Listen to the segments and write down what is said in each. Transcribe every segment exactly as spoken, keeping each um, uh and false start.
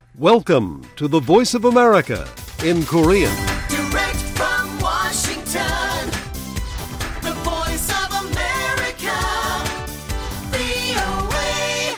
Welcome to the Voice of America in Korean. Direct from Washington, the Voice of America, 브이오에이.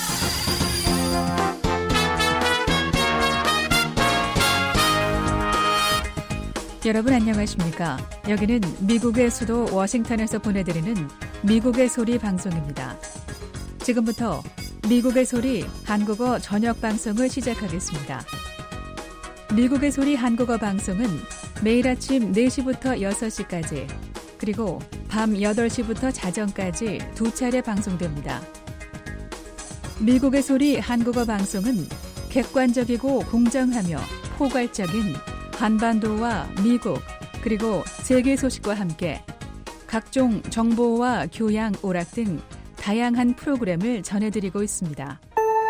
여러분 안녕하십니까? 여기는 미국의 수도 워싱턴에서 보내드리는 미국의 소리 방송입니다. 지금부터 미국의 소리 한국어 저녁 방송을 시작하겠습니다. 미국의 소리 한국어 방송은 매일 아침 네 시부터 여섯 시까지 그리고 밤 여덟 시부터 자정까지 두 차례 방송됩니다. 미국의 소리 한국어 방송은 객관적이고 공정하며 포괄적인 한반도와 미국 그리고 세계 소식과 함께 각종 정보와 교양, 오락 등 다양한 프로그램을 전해드리고 있습니다.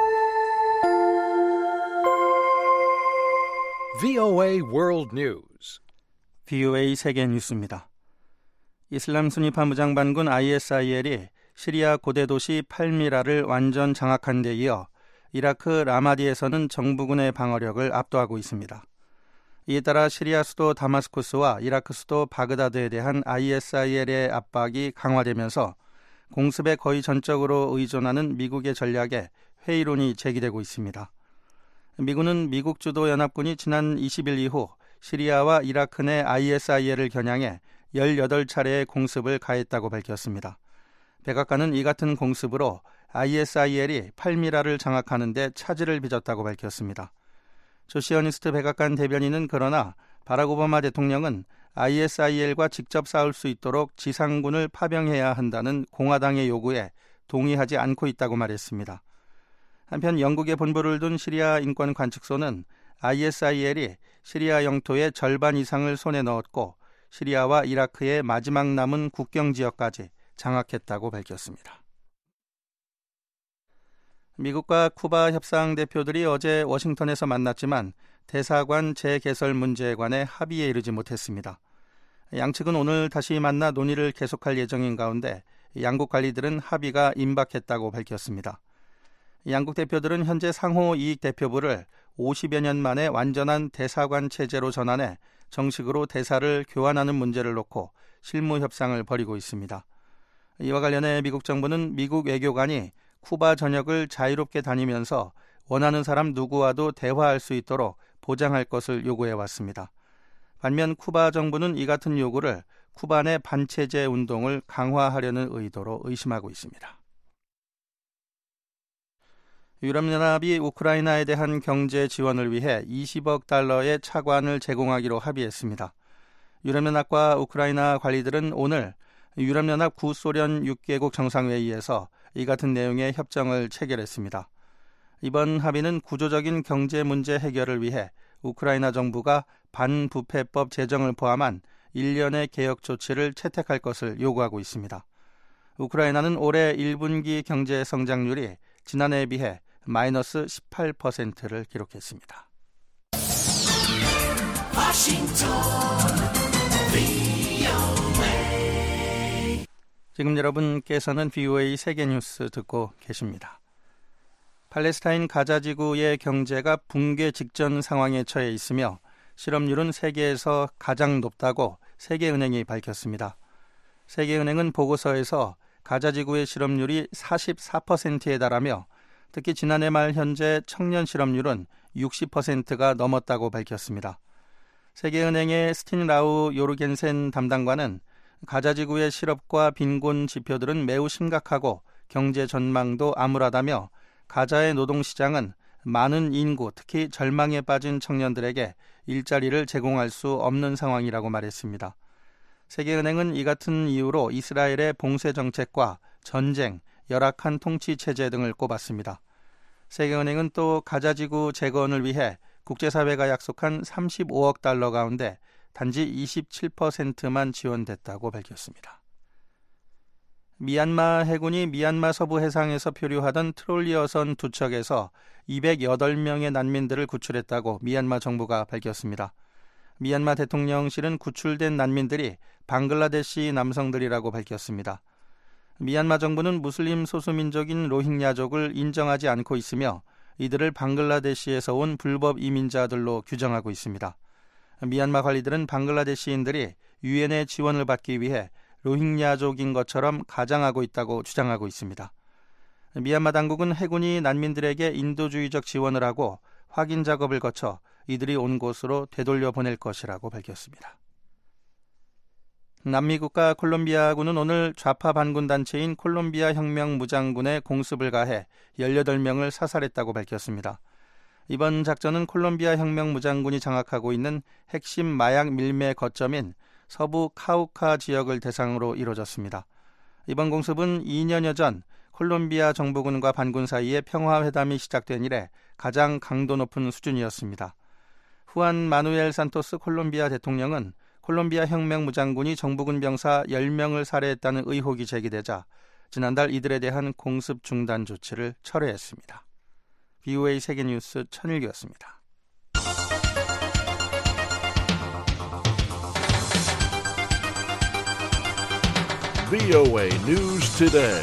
브이오에이 World News. 브이오에이 세계 뉴스입니다. 이슬람 순위 파무장 반군 아이에스아이엘이 시리아 고대 도시 팔미라를 완전 장악한 데 이어 이라크 라마디에서는 정부군의 방어력을 압도하고 있습니다. 이에 따라 시리아 수도 다마스쿠스와 이라크 수도 바그다드에 대한 아이에스아이엘의 압박이 강화되면서 공습에 거의 전적으로 의존하는 미국의 전략에 회의론이 제기되고 있습니다. 미군은 미국 주도 연합군이 지난 이십 일 이후 시리아와 이라크 내 아이에스아이엘을 겨냥해 열여덟 차례의 공습을 가했다고 밝혔습니다. 백악관은 이 같은 공습으로 아이에스아이엘이 팔미라를 장악하는 데 차질을 빚었다고 밝혔습니다. 조 시어니스트 백악관 대변인은 그러나 바락 오바마 대통령은 아이에스아이엘과 직접 싸울 수 있도록 지상군을 파병해야 한다는 공화당의 요구에 동의하지 않고 있다고 말했습니다. 한편 영국에 본부를 둔 시리아 인권관측소는 아이에스아이엘이 시리아 영토의 절반 이상을 손에 넣었고 시리아와 이라크의 마지막 남은 국경지역까지 장악했다고 밝혔습니다. 미국과 쿠바 협상 대표들이 어제 워싱턴에서 만났지만 대사관 재개설 문제에 관해 합의에 이르지 못했습니다. 양측은 오늘 다시 만나 논의를 계속할 예정인 가운데 양국 관리들은 합의가 임박했다고 밝혔습니다. 양국 대표들은 현재 상호이익 대표부를 오십여 년 만에 완전한 대사관 체제로 전환해 정식으로 대사를 교환하는 문제를 놓고 실무 협상을 벌이고 있습니다. 이와 관련해 미국 정부는 미국 외교관이 쿠바 전역을 자유롭게 다니면서 원하는 사람 누구와도 대화할 수 있도록 보장할 것을 요구해 왔습니다. 반면 쿠바 정부는 이 같은 요구를 쿠바 내 반체제 운동을 강화하려는 의도로 의심하고 있습니다. 유럽연합이 우크라이나에 대한 경제 지원을 위해 이십억 달러의 차관을 제공하기로 합의했습니다. 유럽연합과 우크라이나 관리들은 오늘 유럽연합 구소련 육 개국 정상회의에서 이 같은 내용의 협정을 체결했습니다. 이번 합의는 구조적인 경제 문제 해결을 위해 우크라이나 정부가 반부패법 제정을 포함한 일련의 개혁 조치를 채택할 것을 요구하고 있습니다. 우크라이나는 올해 일 분기 경제 성장률이 지난해에 비해 마이너스 십팔 퍼센트를 기록했습니다. 워싱턴, 브이오에이. 지금 여러분께서는 브이오에이 세계뉴스 듣고 계십니다. 팔레스타인 가자지구의 경제가 붕괴 직전 상황에 처해 있으며 실업률은 세계에서 가장 높다고 세계은행이 밝혔습니다. 세계은행은 보고서에서 가자지구의 실업률이 사십사 퍼센트에 달하며 특히 지난해 말 현재 청년 실업률은 육십 퍼센트가 넘었다고 밝혔습니다. 세계은행의 스틴라우 요르겐센 담당관은 가자지구의 실업과 빈곤 지표들은 매우 심각하고 경제 전망도 암울하다며 가자의 노동시장은 많은 인구, 특히 절망에 빠진 청년들에게 일자리를 제공할 수 없는 상황이라고 말했습니다. 세계은행은 이 같은 이유로 이스라엘의 봉쇄 정책과 전쟁, 열악한 통치 체제 등을 꼽았습니다. 세계은행은 또 가자지구 재건을 위해 국제사회가 약속한 삼십오억 달러 가운데 단지 이십칠 퍼센트만 지원됐다고 밝혔습니다. 미얀마 해군이 미얀마 서부 해상에서 표류하던 트롤리어선 두 척에서 이백여덟 명의 난민들을 구출했다고 미얀마 정부가 밝혔습니다. 미얀마 대통령실은 구출된 난민들이 방글라데시 남성들이라고 밝혔습니다. 미얀마 정부는 무슬림 소수민족인 로힝야족을 인정하지 않고 있으며 이들을 방글라데시에서 온 불법 이민자들로 규정하고 있습니다. 미얀마 관리들은 방글라데시인들이 유엔의 지원을 받기 위해 로힝야족인 것처럼 가장하고 있다고 주장하고 있습니다. 미얀마 당국은 해군이 난민들에게 인도주의적 지원을 하고 확인 작업을 거쳐 이들이 온 곳으로 되돌려 보낼 것이라고 밝혔습니다. 남미 국가 콜롬비아군은 오늘 좌파 반군 단체인 콜롬비아 혁명 무장군에 공습을 가해 열여덟 명을 사살했다고 밝혔습니다. 이번 작전은 콜롬비아 혁명 무장군이 장악하고 있는 핵심 마약 밀매 거점인 서부 카우카 지역을 대상으로 이루어졌습니다. 이번 공습은 이 년여 전 콜롬비아 정부군과 반군 사이에 평화회담이 시작된 이래 가장 강도 높은 수준이었습니다. 후안 마누엘 산토스 콜롬비아 대통령은 콜롬비아 혁명 무장군이 정부군 병사 열 명을 살해했다는 의혹이 제기되자 지난달 이들에 대한 공습 중단 조치를 철회했습니다. 비오에이 세계뉴스 천일기였습니다. 비오에이 News Today.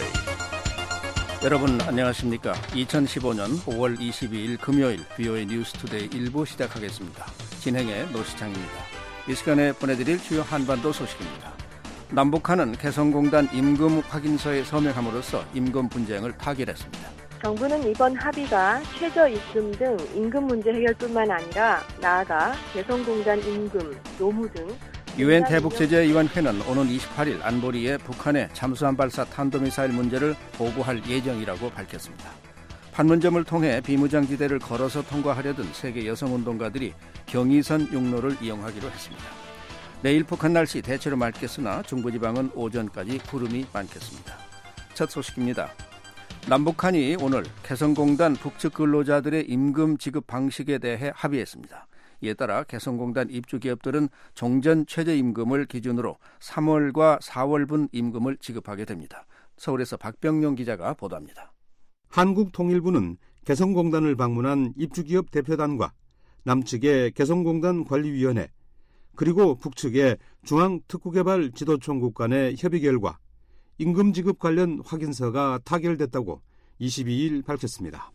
여러분 안녕하십니까? 이천십오 년 오월 이십이일 금요일 비오에이 뉴스 투데이 일 부 시작하겠습니다. 진행의 노시창입니다. 이 시간에 보내드릴 주요 한반도 소식입니다. 남북한은 개성공단 임금 확인서에 서명함으로써 임금 분쟁을 타결했습니다. 정부는 이번 합의가 최저임금 등 임금 문제 해결뿐만 아니라 나아가 개성공단 임금, 노무 등 유엔 대북제재위원회는 오는 이십팔일 안보리에 북한의 잠수함 발사 탄도미사일 문제를 보고할 예정이라고 밝혔습니다. 판문점을 통해 비무장지대를 걸어서 통과하려던 세계 여성운동가들이 경의선 육로를 이용하기로 했습니다. 내일 북한 날씨 대체로 맑겠으나 중부지방은 오전까지 구름이 많겠습니다. 첫 소식입니다. 남북한이 오늘 개성공단 북측 근로자들의 임금 지급 방식에 대해 합의했습니다. 이에 따라 개성공단 입주기업들은 종전 최저임금을 기준으로 삼월과 사월분 임금을 지급하게 됩니다. 서울에서 박병용 기자가 보도합니다. 한국통일부는 개성공단을 방문한 입주기업 대표단과 남측의 개성공단 관리위원회 그리고 북측의 중앙특구개발 지도총국 간의 협의 결과 임금 지급 관련 확인서가 타결됐다고 이십이일 밝혔습니다.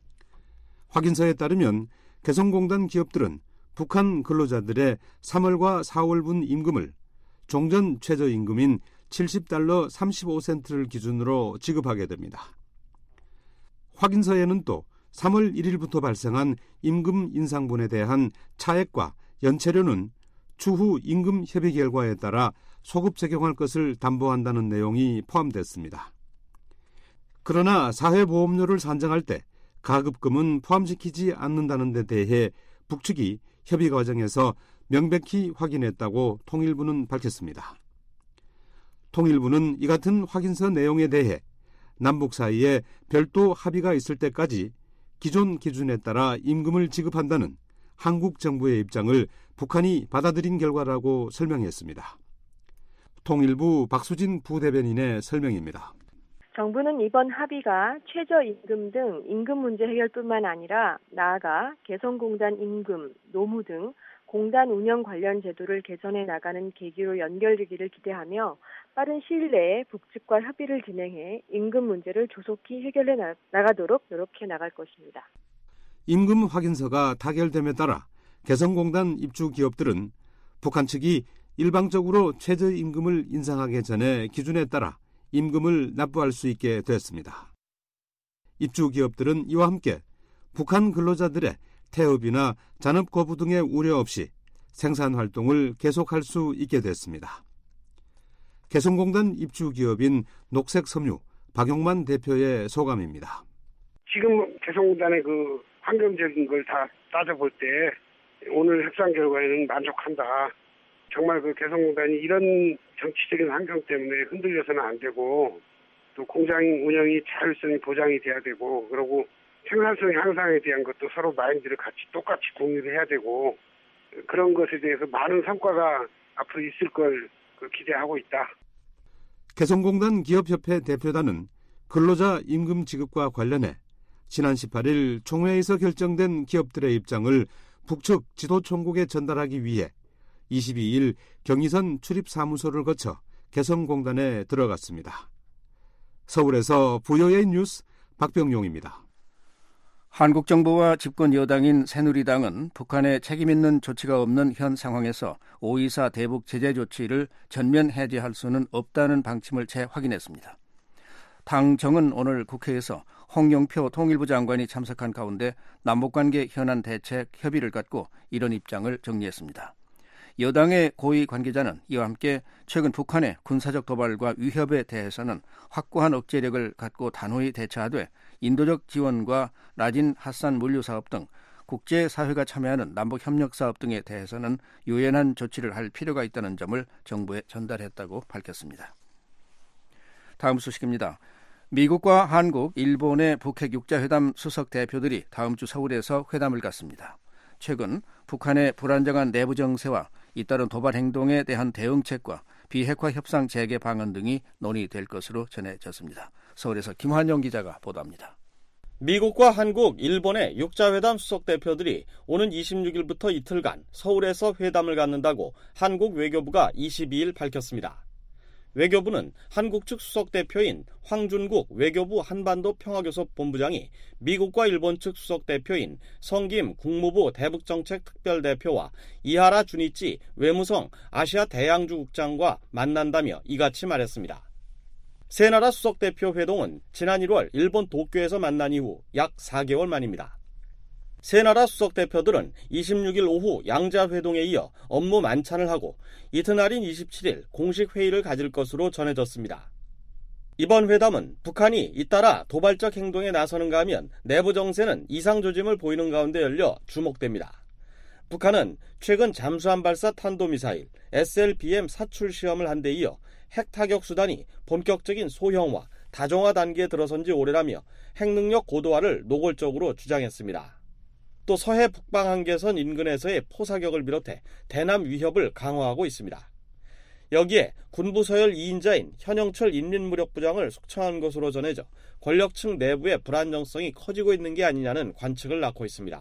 확인서에 따르면 개성공단 기업들은 북한 근로자들의 삼월과 사월분 임금을 종전 최저임금인 칠십 달러 삼십오 센트를 기준으로 지급하게 됩니다. 확인서에는 또 삼월 일일부터 발생한 임금 인상분에 대한 차액과 연체료는 추후 임금 협의 결과에 따라 소급 적용할 것을 담보한다는 내용이 포함됐습니다. 그러나 사회보험료를 산정할 때 가급금은 포함시키지 않는다는 데 대해 북측이 협의 과정에서 명백히 확인했다고 통일부는 밝혔습니다. 통일부는 이 같은 확인서 내용에 대해 남북 사이에 별도 합의가 있을 때까지 기존 기준에 따라 임금을 지급한다는 한국 정부의 입장을 북한이 받아들인 결과라고 설명했습니다. 통일부 박수진 부대변인의 설명입니다. 정부는 이번 합의가 최저임금 등 임금 문제 해결뿐만 아니라 나아가 개성공단 임금, 노무 등 공단 운영 관련 제도를 개선해 나가는 계기로 연결되기를 기대하며 빠른 시일 내에 북측과 협의를 진행해 임금 문제를 조속히 해결해 나, 나가도록 노력해 나갈 것입니다. 임금 확인서가 타결됨에 따라 개성공단 입주 기업들은 북한 측이 일방적으로 최저임금을 인상하기 전에 기준에 따라 임금을 납부할 수 있게 됐습니다. 입주 기업들은 이와 함께 북한 근로자들의 태업이나 잔업 거부 등의 우려 없이 생산 활동을 계속할 수 있게 됐습니다. 개성공단 입주 기업인 녹색섬유 박용만 대표의 소감입니다. 지금 개성공단의 그 환경적인 걸 다 따져볼 때 오늘 협상 결과에는 만족한다. 정말 그 개성공단이 이런 정치적인 환경 때문에 흔들려서는 안 되고 또 공장 운영이 자율성이 보장이 돼야 되고 그리고 생산성 향상에 대한 것도 서로 마인드를 같이 똑같이 공유를 해야 되고 그런 것에 대해서 많은 성과가 앞으로 있을 걸 기대하고 있다. 개성공단 기업협회 대표단은 근로자 임금 지급과 관련해 지난 십팔일 총회에서 결정된 기업들의 입장을 북측 지도총국에 전달하기 위해 이십이일 경의선 출입사무소를 거쳐 개성공단에 들어갔습니다. 서울에서 비오에이 뉴스 박병용입니다. 한국 정부와 집권 여당인 새누리당은 북한의 책임 있는 조치가 없는 현 상황에서 오이사 대북 제재 조치를 전면 해제할 수는 없다는 방침을 재확인했습니다. 당정은 오늘 국회에서 홍영표 통일부 장관이 참석한 가운데 남북관계 현안 대책 협의를 갖고 이런 입장을 정리했습니다. 여당의 고위 관계자는 이와 함께 최근 북한의 군사적 도발과 위협에 대해서는 확고한 억제력을 갖고 단호히 대처하되 인도적 지원과 라진 핫산 물류 사업 등 국제사회가 참여하는 남북협력 사업 등에 대해서는 유연한 조치를 할 필요가 있다는 점을 정부에 전달했다고 밝혔습니다. 다음 소식입니다. 미국과 한국, 일본의 북핵 육자회담 수석 대표들이 다음 주 서울에서 회담을 갖습니다. 최근 북한의 불안정한 내부 정세와 잇따른 도발 행동에 대한 대응책과 비핵화 협상 재개 방안 등이 논의될 것으로 전해졌습니다. 서울에서 김환영 기자가 보도합니다. 미국과 한국, 일본의 육자회담 수석 대표들이 오는 이십육일부터 이틀간 서울에서 회담을 갖는다고 한국 외교부가 이십이일 밝혔습니다. 외교부는 한국 측 수석 대표인 황준국 외교부 한반도 평화교섭 본부장이 미국과 일본 측 수석 대표인 성김 국무부 대북정책 특별대표와 이하라 주니치 외무성 아시아 대양주 국장과 만난다며 이같이 말했습니다. 세 나라 수석 대표 회동은 지난 일월 일본 도쿄에서 만난 이후 약 사 개월 만입니다. 세 나라 수석 대표들은 이십육일 오후 양자회동에 이어 업무 만찬을 하고 이튿날인 이십칠일 공식 회의를 가질 것으로 전해졌습니다. 이번 회담은 북한이 잇따라 도발적 행동에 나서는가 하면 내부 정세는 이상 조짐을 보이는 가운데 열려 주목됩니다. 북한은 최근 잠수함 발사 탄도미사일 에스엘비엠 사출 시험을 한 데 이어 핵 타격 수단이 본격적인 소형화, 다종화 단계에 들어선 지 오래라며 핵능력 고도화를 노골적으로 주장했습니다. 또 서해 북방 한계선 인근에서의 포사격을 비롯해 대남 위협을 강화하고 있습니다. 여기에 군부 서열 이 인자인 현영철 인민무력부장을 숙청한 것으로 전해져 권력층 내부의 불안정성이 커지고 있는 게 아니냐는 관측을 낳고 있습니다.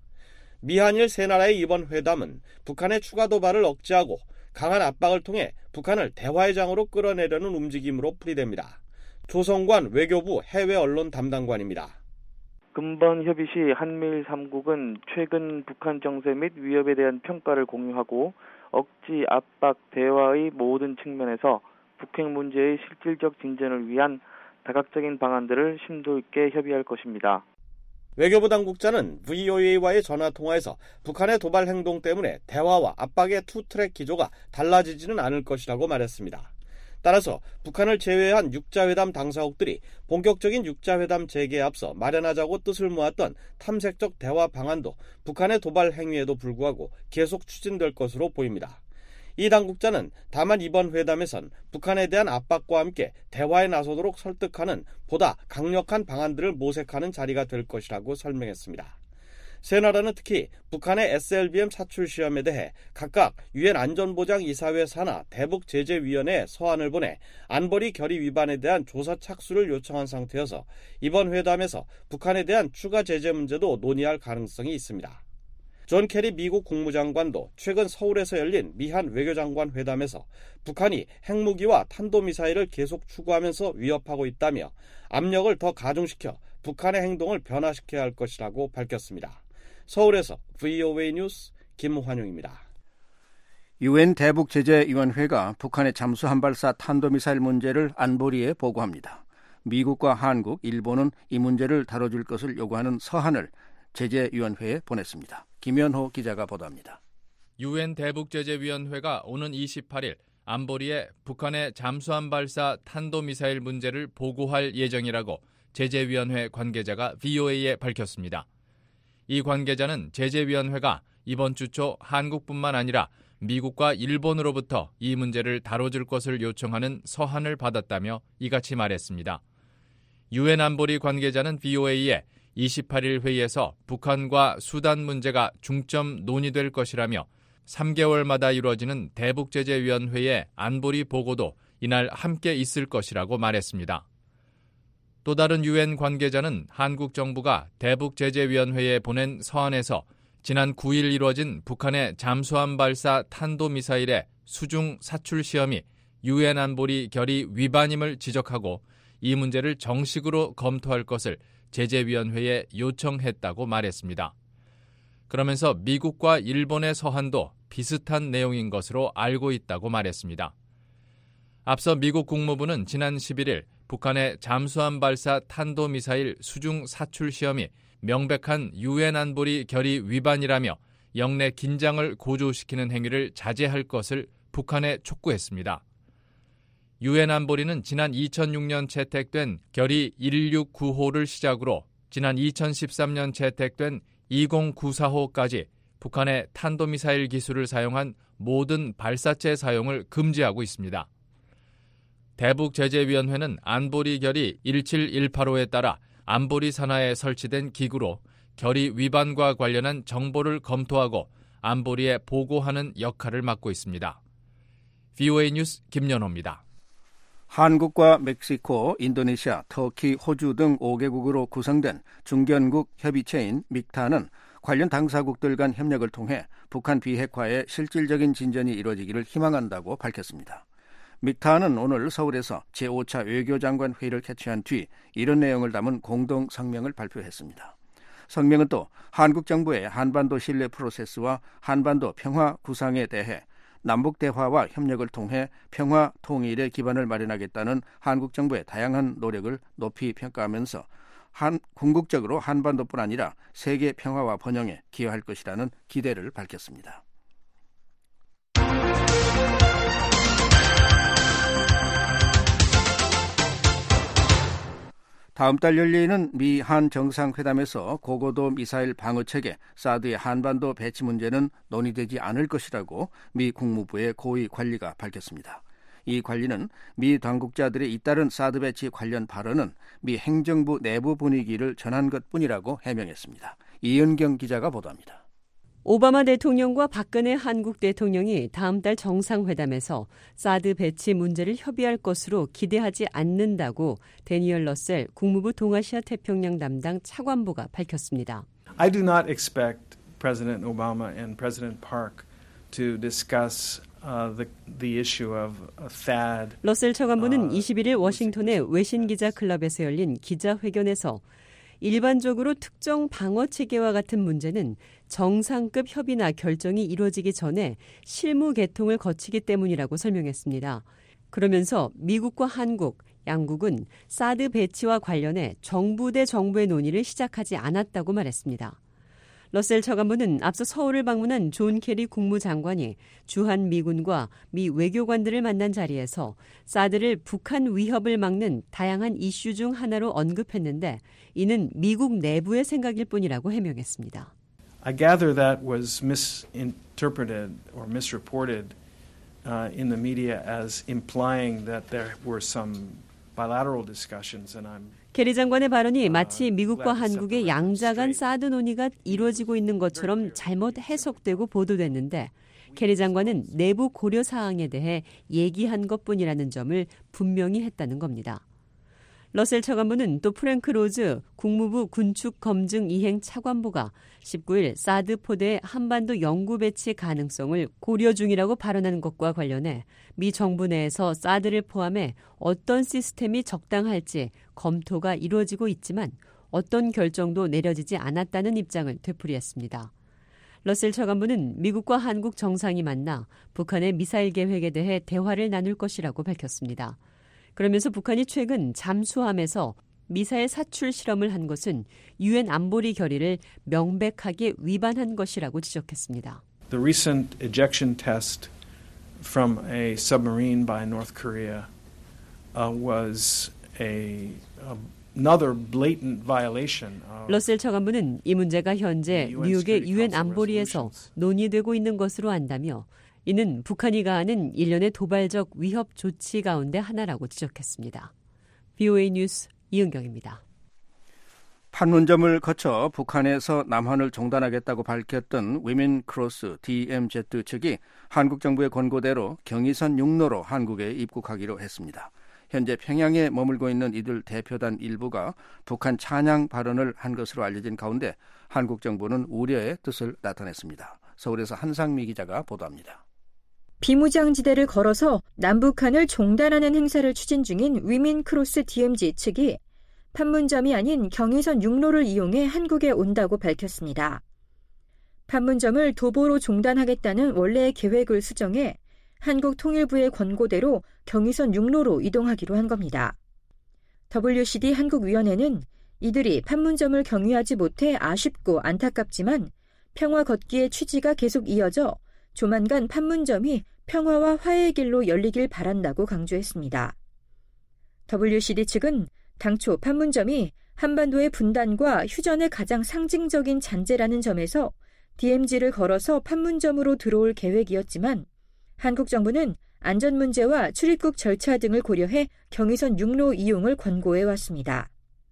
미한일 세 나라의 이번 회담은 북한의 추가 도발을 억제하고 강한 압박을 통해 북한을 대화의 장으로 끌어내려는 움직임으로 풀이됩니다. 조성관 외교부 해외 언론 담당관입니다. 금번 협의 시 한미일 삼 국은 최근 북한 정세 및 위협에 대한 평가를 공유하고 억지, 압박, 대화의 모든 측면에서 북핵 문제의 실질적 진전을 위한 다각적인 방안들을 심도 있게 협의할 것입니다. 외교부 당국자는 브이오에이와의 전화통화에서 북한의 도발 행동 때문에 대화와 압박의 투트랙 기조가 달라지지는 않을 것이라고 말했습니다. 따라서 북한을 제외한 육자회담 당사국들이 본격적인 육자회담 재개에 앞서 마련하자고 뜻을 모았던 탐색적 대화 방안도 북한의 도발 행위에도 불구하고 계속 추진될 것으로 보입니다. 이 당국자는 다만 이번 회담에선 북한에 대한 압박과 함께 대화에 나서도록 설득하는 보다 강력한 방안들을 모색하는 자리가 될 것이라고 설명했습니다. 세 나라는 특히 북한의 에스엘비엠 사출 시험에 대해 각각 유엔 안전보장이사회 산하 대북제재위원회에 서한을 보내 안보리 결의 위반에 대한 조사 착수를 요청한 상태여서 이번 회담에서 북한에 대한 추가 제재 문제도 논의할 가능성이 있습니다. 존 케리 미국 국무장관도 최근 서울에서 열린 미한 외교장관 회담에서 북한이 핵무기와 탄도미사일을 계속 추구하면서 위협하고 있다며 압력을 더 가중시켜 북한의 행동을 변화시켜야 할 것이라고 밝혔습니다. 서울에서 브이오에이 뉴스 김환용입니다. 유엔 대북제재위원회가 북한의 잠수함 발사 탄도미사일 문제를 안보리에 보고합니다. 미국과 한국, 일본은 이 문제를 다뤄줄 것을 요구하는 서한을 제재위원회에 보냈습니다. 김현호 기자가 보도합니다. 유엔 대북제재위원회가 오는 이십팔일 안보리에 북한의 잠수함 발사 탄도미사일 문제를 보고할 예정이라고 제재위원회 관계자가 브이오에이에 밝혔습니다. 이 관계자는 제재위원회가 이번 주 초 한국뿐만 아니라 미국과 일본으로부터 이 문제를 다뤄줄 것을 요청하는 서한을 받았다며 이같이 말했습니다. 유엔 안보리 관계자는 브이오에이에 이십팔일 회의에서 북한과 수단 문제가 중점 논의될 것이라며 삼 개월마다 이루어지는 대북제재위원회의 안보리 보고도 이날 함께 있을 것이라고 말했습니다. 또 다른 유엔 관계자는 한국 정부가 대북제재위원회에 보낸 서한에서 지난 구일 이루어진 북한의 잠수함 발사 탄도미사일의 수중 사출 시험이 유엔 안보리 결의 위반임을 지적하고 이 문제를 정식으로 검토할 것을 제재위원회에 요청했다고 말했습니다. 그러면서 미국과 일본의 서한도 비슷한 내용인 것으로 알고 있다고 말했습니다. 앞서 미국 국무부는 지난 십일일 북한의 잠수함 발사 탄도미사일 수중 사출 시험이 명백한 유엔 안보리 결의 위반이라며 영내 긴장을 고조시키는 행위를 자제할 것을 북한에 촉구했습니다. 유엔 안보리는 지난 이천육년 채택된 결의 일육구호를 시작으로 지난 이천십삼년 채택된 이공구사호까지 북한의 탄도미사일 기술을 사용한 모든 발사체 사용을 금지하고 있습니다. 대북제재위원회는 안보리 결의 일칠일팔호에 따라 안보리 산하에 설치된 기구로 결의 위반과 관련한 정보를 검토하고 안보리에 보고하는 역할을 맡고 있습니다. 브이오에이 뉴스 김연호입니다. 한국과 멕시코, 인도네시아, 터키, 호주 등 오 개국으로 구성된 중견국 협의체인 믹타는 관련 당사국들 간 협력을 통해 북한 비핵화에 실질적인 진전이 이루어지기를 희망한다고 밝혔습니다. 믹타는 오늘 서울에서 제오차 외교장관 회의를 개최한 뒤 이런 내용을 담은 공동 성명을 발표했습니다. 성명은 또 한국 정부의 한반도 신뢰 프로세스와 한반도 평화 구상에 대해 남북 대화와 협력을 통해 평화 통일의 기반을 마련하겠다는 한국 정부의 다양한 노력을 높이 평가하면서 한, 궁극적으로 한반도뿐 아니라 세계 평화와 번영에 기여할 것이라는 기대를 밝혔습니다. 다음 달 열리는 미한 정상회담에서 고고도 미사일 방어체계 사드의 한반도 배치 문제는 논의되지 않을 것이라고 미 국무부의 고위 관리가 밝혔습니다. 이 관리는 미 당국자들의 잇따른 사드 배치 관련 발언은 미 행정부 내부 분위기를 전한 것뿐이라고 해명했습니다. 이은경 기자가 보도합니다. 오바마 대통령과 박근혜 한국 대통령이 다음 달 정상회담에서 사드 배치 문제를 협의할 것으로 기대하지 않는다고 데니얼 러셀 국무부 동아시아 태평양 담당 차관보가 밝혔습니다. I do not expect President Obama and President Park to discuss uh, the, the issue of a T A D. 러셀 차관보는 이십일일 워싱턴의 외신 기자 클럽에서 열린 기자회견에서 일반적으로 특정 방어 체계와 같은 문제는 정상급 협의나 결정이 이루어지기 전에 실무 개통을 거치기 때문이라고 설명했습니다. 그러면서 미국과 한국, 양국은 사드 배치와 관련해 정부 대 정부의 논의를 시작하지 않았다고 말했습니다. 러셀 차관보는 앞서 서울을 방문한 존 케리 국무장관이 주한 미군과 미 외교관들을 만난 자리에서 사드를 북한 위협을 막는 다양한 이슈 중 하나로 언급했는데 이는 미국 내부의 생각일 뿐이라고 해명했습니다. I gather that was misinterpreted or misreported uh, in the media as implying that there were some bilateral discussions and I'm 케리 장관의 발언이 마치 미국과 한국의 양자 간 사드 논의가 이루어지고 있는 것처럼 잘못 해석되고 보도됐는데 케리 장관은 내부 고려 사항에 대해 얘기한 것뿐이라는 점을 분명히 했다는 겁니다. 러셀 차관보는 또 프랭크 로즈 국무부 군축 검증 이행 차관보가 십구일 사드 포대의 한반도 영구 배치 가능성을 고려 중이라고 발언한 것과 관련해 미 정부 내에서 사드를 포함해 어떤 시스템이 적당할지 검토가 이루어지고 있지만 어떤 결정도 내려지지 않았다는 입장을 되풀이했습니다. 러셀 차관보는 미국과 한국 정상이 만나 북한의 미사일 계획에 대해 대화를 나눌 것이라고 밝혔습니다. 그러면서 북한이 최근 잠수함에서 미사일 사출 실험을 한 것은 유엔 안보리 결의를 명백하게 위반한 것이라고 지적했습니다. The recent ejection test from a submarine by North Korea uh, was a, another blatant violation of 러셀 차관보는 이 문제가 현재 뉴욕의 유엔 안보리에서 논의되고 있는 것으로 안다며 이는 북한이 가하는 일련의 도발적 위협 조치 가운데 하나라고 지적했습니다. 브이오에이 뉴스 이은경입니다. 판문점을 거쳐 북한에서 남한을 종단하겠다고 밝혔던 위민 크로스 디엠지 측이 한국 정부의 권고대로 경의선 육로로 한국에 입국하기로 했습니다. 현재 평양에 머물고 있는 이들 대표단 일부가 북한 찬양 발언을 한 것으로 알려진 가운데 한국 정부는 우려의 뜻을 나타냈습니다. 서울에서 한상미 기자가 보도합니다. 비무장지대를 걸어서 남북한을 종단하는 행사를 추진 중인 위민 크로스 디엠지 측이 판문점이 아닌 경의선 육로를 이용해 한국에 온다고 밝혔습니다. 판문점을 도보로 종단하겠다는 원래의 계획을 수정해 한국통일부의 권고대로 경의선 육로로 이동하기로 한 겁니다. 더블유씨디 한국위원회는 이들이 판문점을 경유하지 못해 아쉽고 안타깝지만 평화 걷기의 취지가 계속 이어져 조만간 판문점이 평화와 화해의 길로 열리길 바란다고 강조했습니다. 더블유씨디 측은 당초 판문점이 한반도의 분단과 휴전의 가장 상징적인 잔재라는 점에서 디엠지를 걸어서 판문점으로 들어올 계획이었지만 한국 정부는 안전 문제와 출입국 절차 등을 고려해 경의선 육로 이용을 권고해 왔습니다.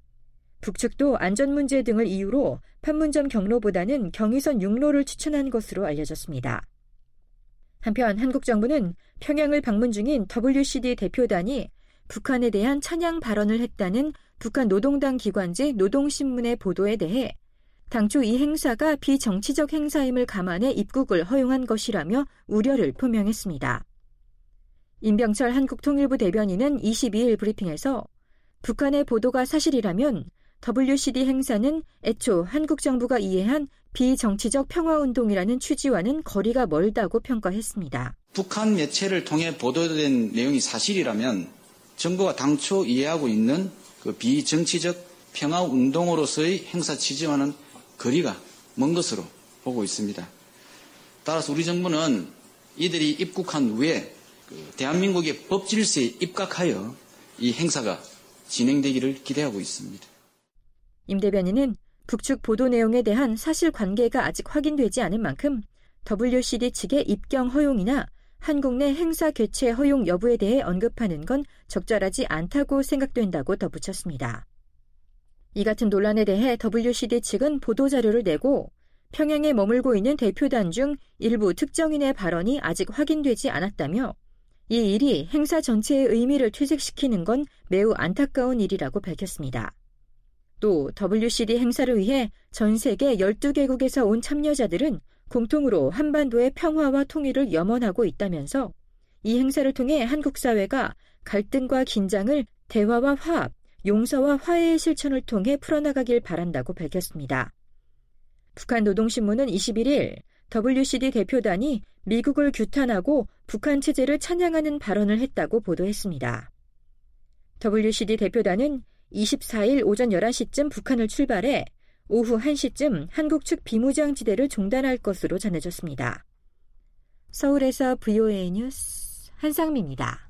북측도 안전 문제 등을 이유로 판문점 경로보다는 경의선 육로를 추천한 것으로 알려졌습니다. 한편 한국 정부는 평양을 방문 중인 더블유씨디 대표단이 북한에 대한 찬양 발언을 했다는 북한 노동당 기관지 노동신문의 보도에 대해 당초 이 행사가 비정치적 행사임을 감안해 입국을 허용한 것이라며 우려를 표명했습니다. 임병철 한국통일부 대변인은 이십이일 브리핑에서 북한의 보도가 사실이라면 더블유씨디 행사는 애초 한국 정부가 이해한 비정치적 평화운동이라는 취지와는 거리가 멀다고 평가했습니다. 북한 매체를 통해 보도된 내용이 사실이라면 정부가 당초 이해하고 있는 그 비정치적 평화운동으로서의 행사 취지와는 거리가 먼 것으로 보고 있습니다. 따라서 우리 정부는 이들이 입국한 후에 대한민국의 법 질서에 입각하여 이 행사가 진행되기를 기대하고 있습니다. 임 대변인은 북측 보도 내용에 대한 사실관계가 아직 확인되지 않은 만큼 더블유씨디 측의 입경 허용이나 한국 내 행사 개최 허용 여부에 대해 언급하는 건 적절하지 않다고 생각된다고 덧붙였습니다. 이 같은 논란에 대해 더블유씨디 측은 보도자료를 내고 평양에 머물고 있는 대표단 중 일부 특정인의 발언이 아직 확인되지 않았다며 이 일이 행사 전체의 의미를 퇴색시키는 건 매우 안타까운 일이라고 밝혔습니다. 또 더블유씨디 행사를 위해 전 세계 열두 개국에서 온 참여자들은 공통으로 한반도의 평화와 통일을 염원하고 있다면서 이 행사를 통해 한국 사회가 갈등과 긴장을 대화와 화합, 용서와 화해의 실천을 통해 풀어나가길 바란다고 밝혔습니다. 북한 노동신문은 이십일일 더블유씨디 대표단이 미국을 규탄하고 북한 체제를 찬양하는 발언을 했다고 보도했습니다. 더블유씨디 대표단은 이십사일 오전 열한 시쯤 북한을 출발해 오후 한 시쯤 한국 측 비무장지대를 종단할 것으로 전해졌습니다. 서울에서 브이오에이 뉴스 한상미입니다.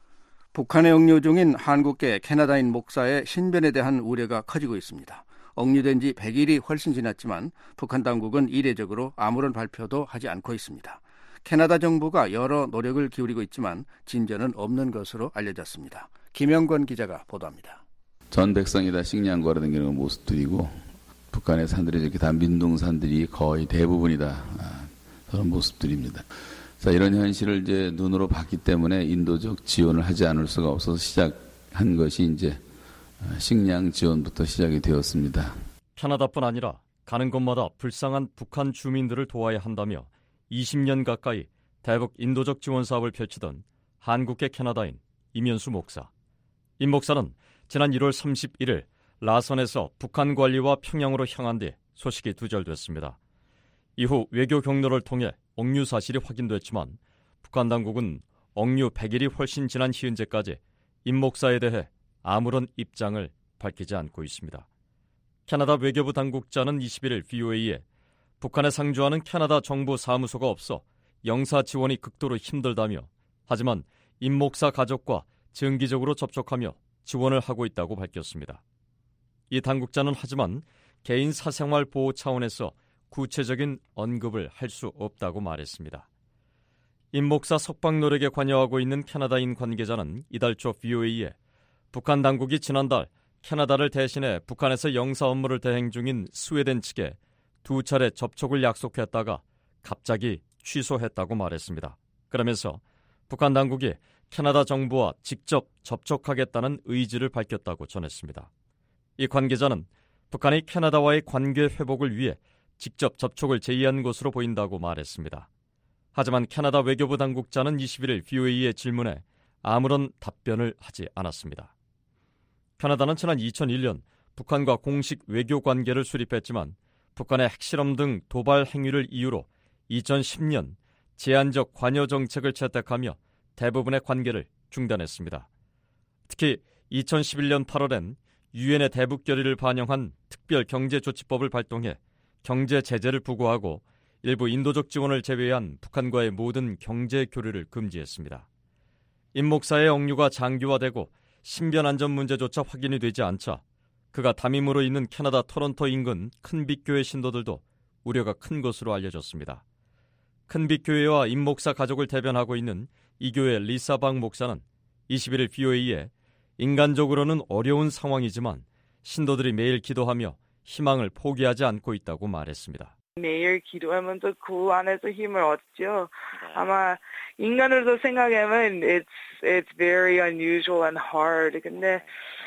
북한에 억류 중인 한국계 캐나다인 목사의 신변에 대한 우려가 커지고 있습니다. 억류된 지 백일이 훨씬 지났지만 북한 당국은 이례적으로 아무런 발표도 하지 않고 있습니다. 캐나다 정부가 여러 노력을 기울이고 있지만 진전은 없는 것으로 알려졌습니다. 김영권 기자가 보도합니다. 전 백성이 다 식량 걸어다니는 모습들이고 북한의 산들이 이렇게 다 민둥산들이 거의 대부분이다 그런 모습들입니다. 자, 이런 현실을 이제 눈으로 봤기 때문에 인도적 지원을 하지 않을 수가 없어서 시작한 것이 이제 식량 지원부터 시작이 되었습니다. 캐나다뿐 아니라 가는 곳마다 불쌍한 북한 주민들을 도와야 한다며 이십 년 가까이 대북 인도적 지원 사업을 펼치던 한국계 캐나다인 임현수 목사. 임 목사는 지난 일월 삼십일일 라선에서 북한 관리와 평양으로 향한 뒤 소식이 두절됐습니다. 이후 외교 경로를 통해 억류 사실이 확인됐지만 북한 당국은 억류 백일이 훨씬 지난 현재까지 임 목사에 대해 아무런 입장을 밝히지 않고 있습니다. 캐나다 외교부 당국자는 이십일일 브이오에이에 북한에 상주하는 캐나다 정부 사무소가 없어 영사 지원이 극도로 힘들다며 하지만 임 목사 가족과 정기적으로 접촉하며 지원을 하고 있다고 밝혔습니다. 이 당국자는 하지만 개인 사생활 보호 차원에서 구체적인 언급을 할 수 없다고 말했습니다. 임 목사 석방 노력에 관여하고 있는 캐나다인 관계자는 이달 초 브이오에이에 북한 당국이 지난달 캐나다를 대신해 북한에서 영사 업무를 대행 중인 스웨덴 측에 두 차례 접촉을 약속했다가 갑자기 취소했다고 말했습니다. 그러면서 북한 당국이 캐나다 정부와 직접 접촉하겠다는 의지를 밝혔다고 전했습니다. 이 관계자는 북한이 캐나다와의 관계 회복을 위해 직접 접촉을 제의한 것으로 보인다고 말했습니다. 하지만 캐나다 외교부 당국자는 이십일일 브이오에이의 질문에 아무런 답변을 하지 않았습니다. 캐나다는 지난 이천일 년 북한과 공식 외교 관계를 수립했지만 북한의 핵실험 등 도발 행위를 이유로 이천십 년 제한적 관여 정책을 채택하며 대부분의 관계를 중단했습니다. 특히 이천십일 년 팔월엔 유엔의 대북 결의를 반영한 특별 경제조치법을 발동해 경제 제재를 부과하고 일부 인도적 지원을 제외한 북한과의 모든 경제 교류를 금지했습니다. 임 목사의 억류가 장기화되고 신변 안전 문제조차 확인이 되지 않자 그가 담임으로 있는 캐나다 토론토 인근 큰빛교회 신도들도 우려가 큰 것으로 알려졌습니다. 큰빛교회와 임 목사 가족을 대변하고 있는 이 교회 리사방 목사는 이십일 일 브이오에이에 인간적으로는 어려운 상황이지만 신도들이 매일 기도하며 희망을 포기하지 않고 있다고 말했습니다. 매일 기도하면서 그 안에서 힘을 얻죠. 아마 인간으로서 생각하면 it's it's very unusual and hard. 근데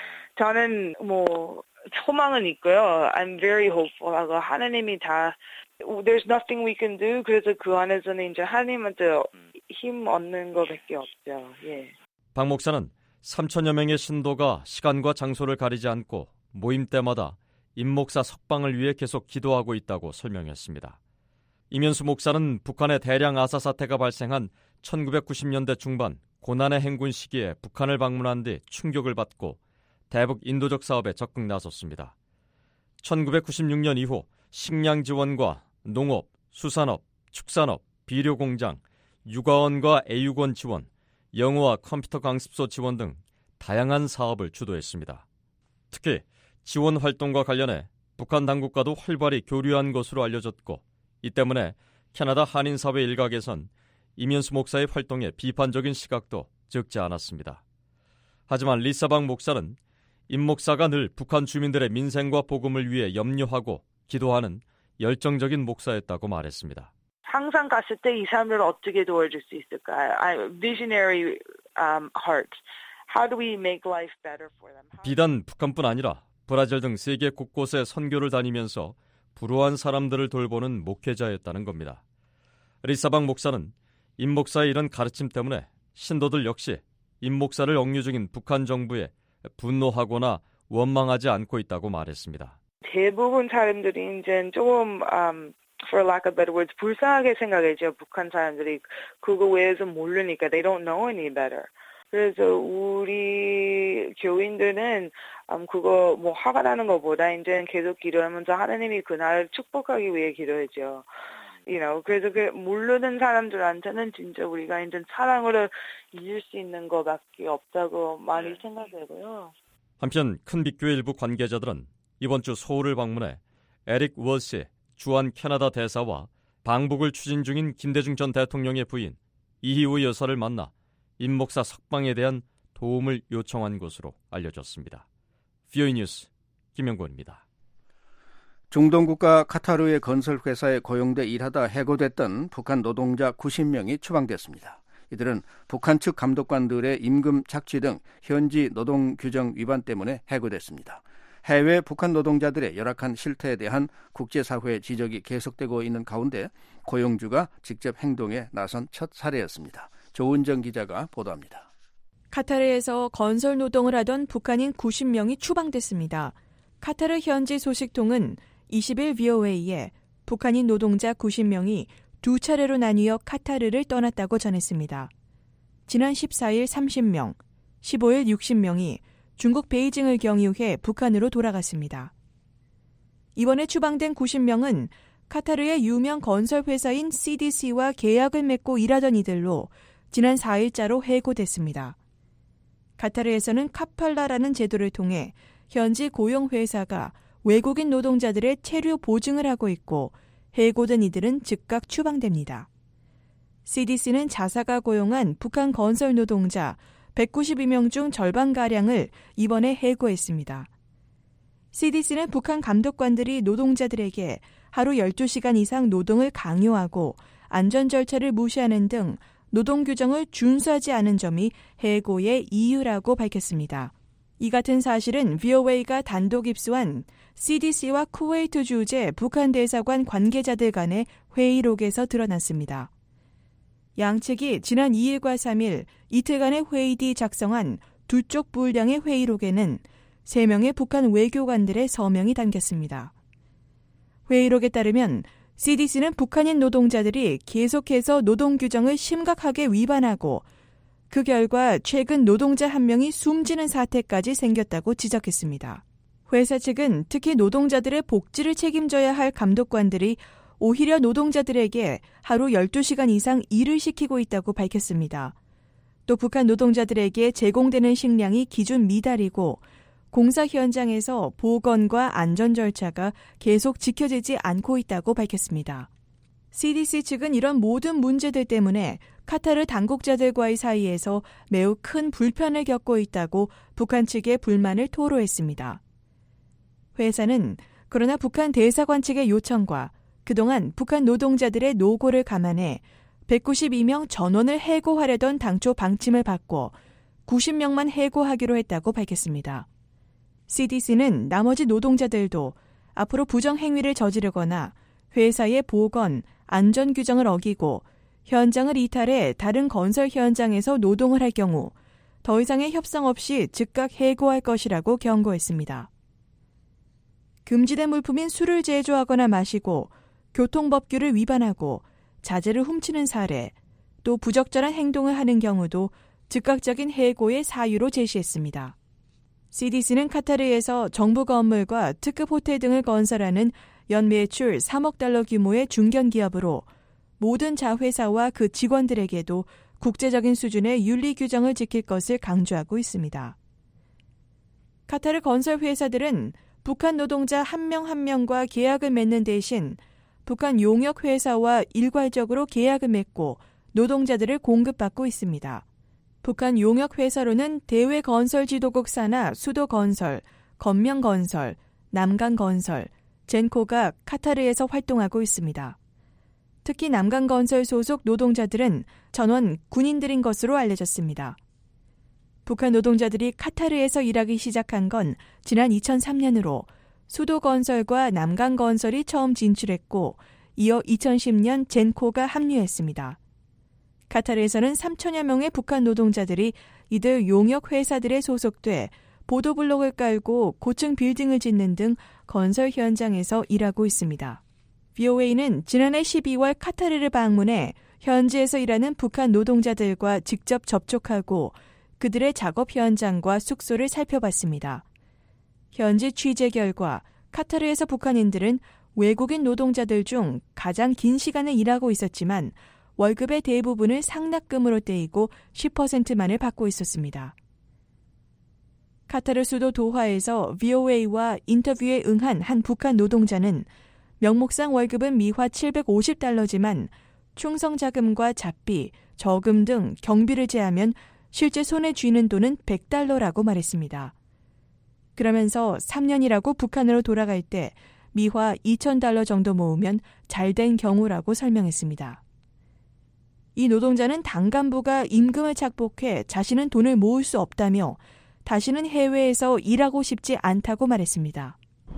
저는 뭐 소망은 있고요. I'm very hopeful. 하고 하나님이 다 there's nothing we can do. 그래서 그 안에서는 이제 하나님한테 힘 얻는 것밖에 없죠. 예. 박 목사는 삼천여 명의 신도가 시간과 장소를 가리지 않고 모임 때마다 임 목사 석방을 위해 계속 기도하고 있다고 설명했습니다. 이면수 목사는 북한의 대량 아사 사태가 발생한 천구백구십 년대 중반 고난의 행군 시기에 북한을 방문한 뒤 충격을 받고 대북 인도적 사업에 적극 나섰습니다. 천구백구십육 년 이후 식량 지원과 농업, 수산업, 축산업, 비료공장, 육아원과 애육원 지원, 영어와 컴퓨터 강습소 지원 등 다양한 사업을 주도했습니다. 특히 지원 활동과 관련해 북한 당국과도 활발히 교류한 것으로 알려졌고 이 때문에 캐나다 한인사회 일각에선 이면수 목사의 활동에 비판적인 시각도 적지 않았습니다. 하지만 리사방 목사는 임 목사가 늘 북한 주민들의 민생과 복음을 위해 염려하고 기도하는 열정적인 목사였다고 말했습니다. 항상 갔을 때 이 사람들을 어떻게 도와줄 수 있을까? Visionary um, heart. How do we make life better for them? 비단 북한뿐 아니라 브라질 등 세계 곳곳에 선교를 다니면서 불우한 사람들을 돌보는 목회자였다는 겁니다. 리사방 목사는 임 목사의 이런 가르침 때문에 신도들 역시 임 목사를 억류 중인 북한 정부에 분노하거나 원망하지 않고 있다고 말했습니다. 대부분 사람들이 이제 조금 um, for lack of better words 불쌍하게 생각하죠. 북한 사람들이 그거 외에서 모르니까 they don't know any better. 그래서 우리 교인들은 음, 그거 뭐 화가 나는 것보다 이제 계속 기도하면서 하나님이 그 나라를 축복하기 위해 기도하죠. You know, 그래서 그 모르는 사람들한테는 진짜 우리가 이제 사랑으로 이길 수 있는 것밖에 없다고 많이 생각되고요. 한편 큰빛교회 일부 관계자들은 이번 주 서울을 방문해 에릭 월시 주한 캐나다 대사와 방북을 추진 중인 김대중 전 대통령의 부인 이희우 여사를 만나 임 목사 석방에 대한 도움을 요청한 것으로 알려졌습니다. 브이오에이 뉴스 김영권입니다. 중동 국가 카타르의 건설 회사에 고용돼 일하다 해고됐던 북한 노동자 구십 명이 추방됐습니다. 이들은 북한 측 감독관들의 임금 착취 등 현지 노동 규정 위반 때문에 해고됐습니다. 해외 북한 노동자들의 열악한 실태에 대한 국제사회의 지적이 계속되고 있는 가운데 고용주가 직접 행동에 나선 첫 사례였습니다. 조은정 기자가 보도합니다. 카타르에서 건설 노동을 하던 북한인 구십 명이 추방됐습니다. 카타르 현지 소식통은 이십 일 브이오에이에 북한인 노동자 구십 명이 두 차례로 나뉘어 카타르를 떠났다고 전했습니다. 지난 십사 일 삼십 명, 십오 일 육십 명이 중국 베이징을 경유해 북한으로 돌아갔습니다. 이번에 추방된 구십 명은 카타르의 유명 건설 회사인 씨디씨와 계약을 맺고 일하던 이들로 지난 사 일자로 해고됐습니다. 카타르에서는 카팔라라는 제도를 통해 현지 고용회사가 외국인 노동자들의 체류 보증을 하고 있고 해고된 이들은 즉각 추방됩니다. 씨디씨는 자사가 고용한 북한 건설 노동자 백구십이 명 중 절반가량을 이번에 해고했습니다. 씨디씨는 북한 감독관들이 노동자들에게 하루 열두 시간 이상 노동을 강요하고 안전 절차를 무시하는 등 노동 규정을 준수하지 않은 점이 해고의 이유라고 밝혔습니다. 이 같은 사실은 브이오에이가 단독 입수한 씨디씨와 쿠웨이트 주재 북한 대사관 관계자들 간의 회의록에서 드러났습니다. 양측이 지난 이 일과 삼 일 이틀간의 회의 뒤 작성한 두 쪽 분량의 회의록에는 세 명의 북한 외교관들의 서명이 담겼습니다. 회의록에 따르면 씨디씨는 북한인 노동자들이 계속해서 노동 규정을 심각하게 위반하고 그 결과 최근 노동자 한 명이 숨지는 사태까지 생겼다고 지적했습니다. 회사 측은 특히 노동자들의 복지를 책임져야 할 감독관들이 오히려 노동자들에게 하루 열두 시간 이상 일을 시키고 있다고 밝혔습니다. 또 북한 노동자들에게 제공되는 식량이 기준 미달이고 공사 현장에서 보건과 안전 절차가 계속 지켜지지 않고 있다고 밝혔습니다. 씨디씨 측은 이런 모든 문제들 때문에 카타르 당국자들과의 사이에서 매우 큰 불편을 겪고 있다고 북한 측에 불만을 토로했습니다. 회사는 그러나 북한 대사관 측의 요청과 그동안 북한 노동자들의 노고를 감안해 백구십이 명 전원을 해고하려던 당초 방침을 바꿔 구십 명만 해고하기로 했다고 밝혔습니다. 씨디씨는 나머지 노동자들도 앞으로 부정행위를 저지르거나 회사의 보건, 안전 규정을 어기고 현장을 이탈해 다른 건설 현장에서 노동을 할 경우 더 이상의 협상 없이 즉각 해고할 것이라고 경고했습니다. 금지된 물품인 술을 제조하거나 마시고 교통법규를 위반하고 자재를 훔치는 사례, 또 부적절한 행동을 하는 경우도 즉각적인 해고의 사유로 제시했습니다. 씨디씨는 카타르에서 정부 건물과 특급 호텔 등을 건설하는 연매출 삼억 달러 규모의 중견기업으로 모든 자회사와 그 직원들에게도 국제적인 수준의 윤리 규정을 지킬 것을 강조하고 있습니다. 카타르 건설 회사들은 북한 노동자 한 명 한 명과 계약을 맺는 대신 북한 용역 회사와 일괄적으로 계약을 맺고 노동자들을 공급받고 있습니다. 북한 용역 회사로는 대외건설지도국 산하 수도건설, 건명건설, 남강건설, 젠코가 카타르에서 활동하고 있습니다. 특히 남강건설 소속 노동자들은 전원 군인들인 것으로 알려졌습니다. 북한 노동자들이 카타르에서 일하기 시작한 건 지난 이천삼 년으로 수도건설과 남강건설이 처음 진출했고 이어 이천십 년 젠코가 합류했습니다. 카타르에서는 삼천여 명의 북한 노동자들이 이들 용역 회사들에 소속돼 보도블록을 깔고 고층 빌딩을 짓는 등 건설 현장에서 일하고 있습니다. 브이오에이는 지난해 십이월 카타르를 방문해 현지에서 일하는 북한 노동자들과 직접 접촉하고 그들의 작업 현장과 숙소를 살펴봤습니다. 현지 취재 결과 카타르에서 북한인들은 외국인 노동자들 중 가장 긴 시간을 일하고 있었지만 월급의 대부분을 상납금으로 떼이고 십 퍼센트만을 받고 있었습니다. 카타르 수도 도하에서 브이오에이와 인터뷰에 응한 한 북한 노동자는 명목상 월급은 미화 칠백오십 달러지만 충성자금과 잡비, 저금 등 경비를 제하면 실제 손에 쥐는 돈은 백 달러라고 말했습니다. 그러면서 삼 년이라고 북한으로 돌아갈 때 미화 이천 달러 정도 모으면 잘된 경우라고 설명했습니다. 이 노동자는 당 간부가 임금을 착복해 자신은 돈을 모을 수 없다며 다시는 해외에서 일하고 싶지 않다고 말했습니다.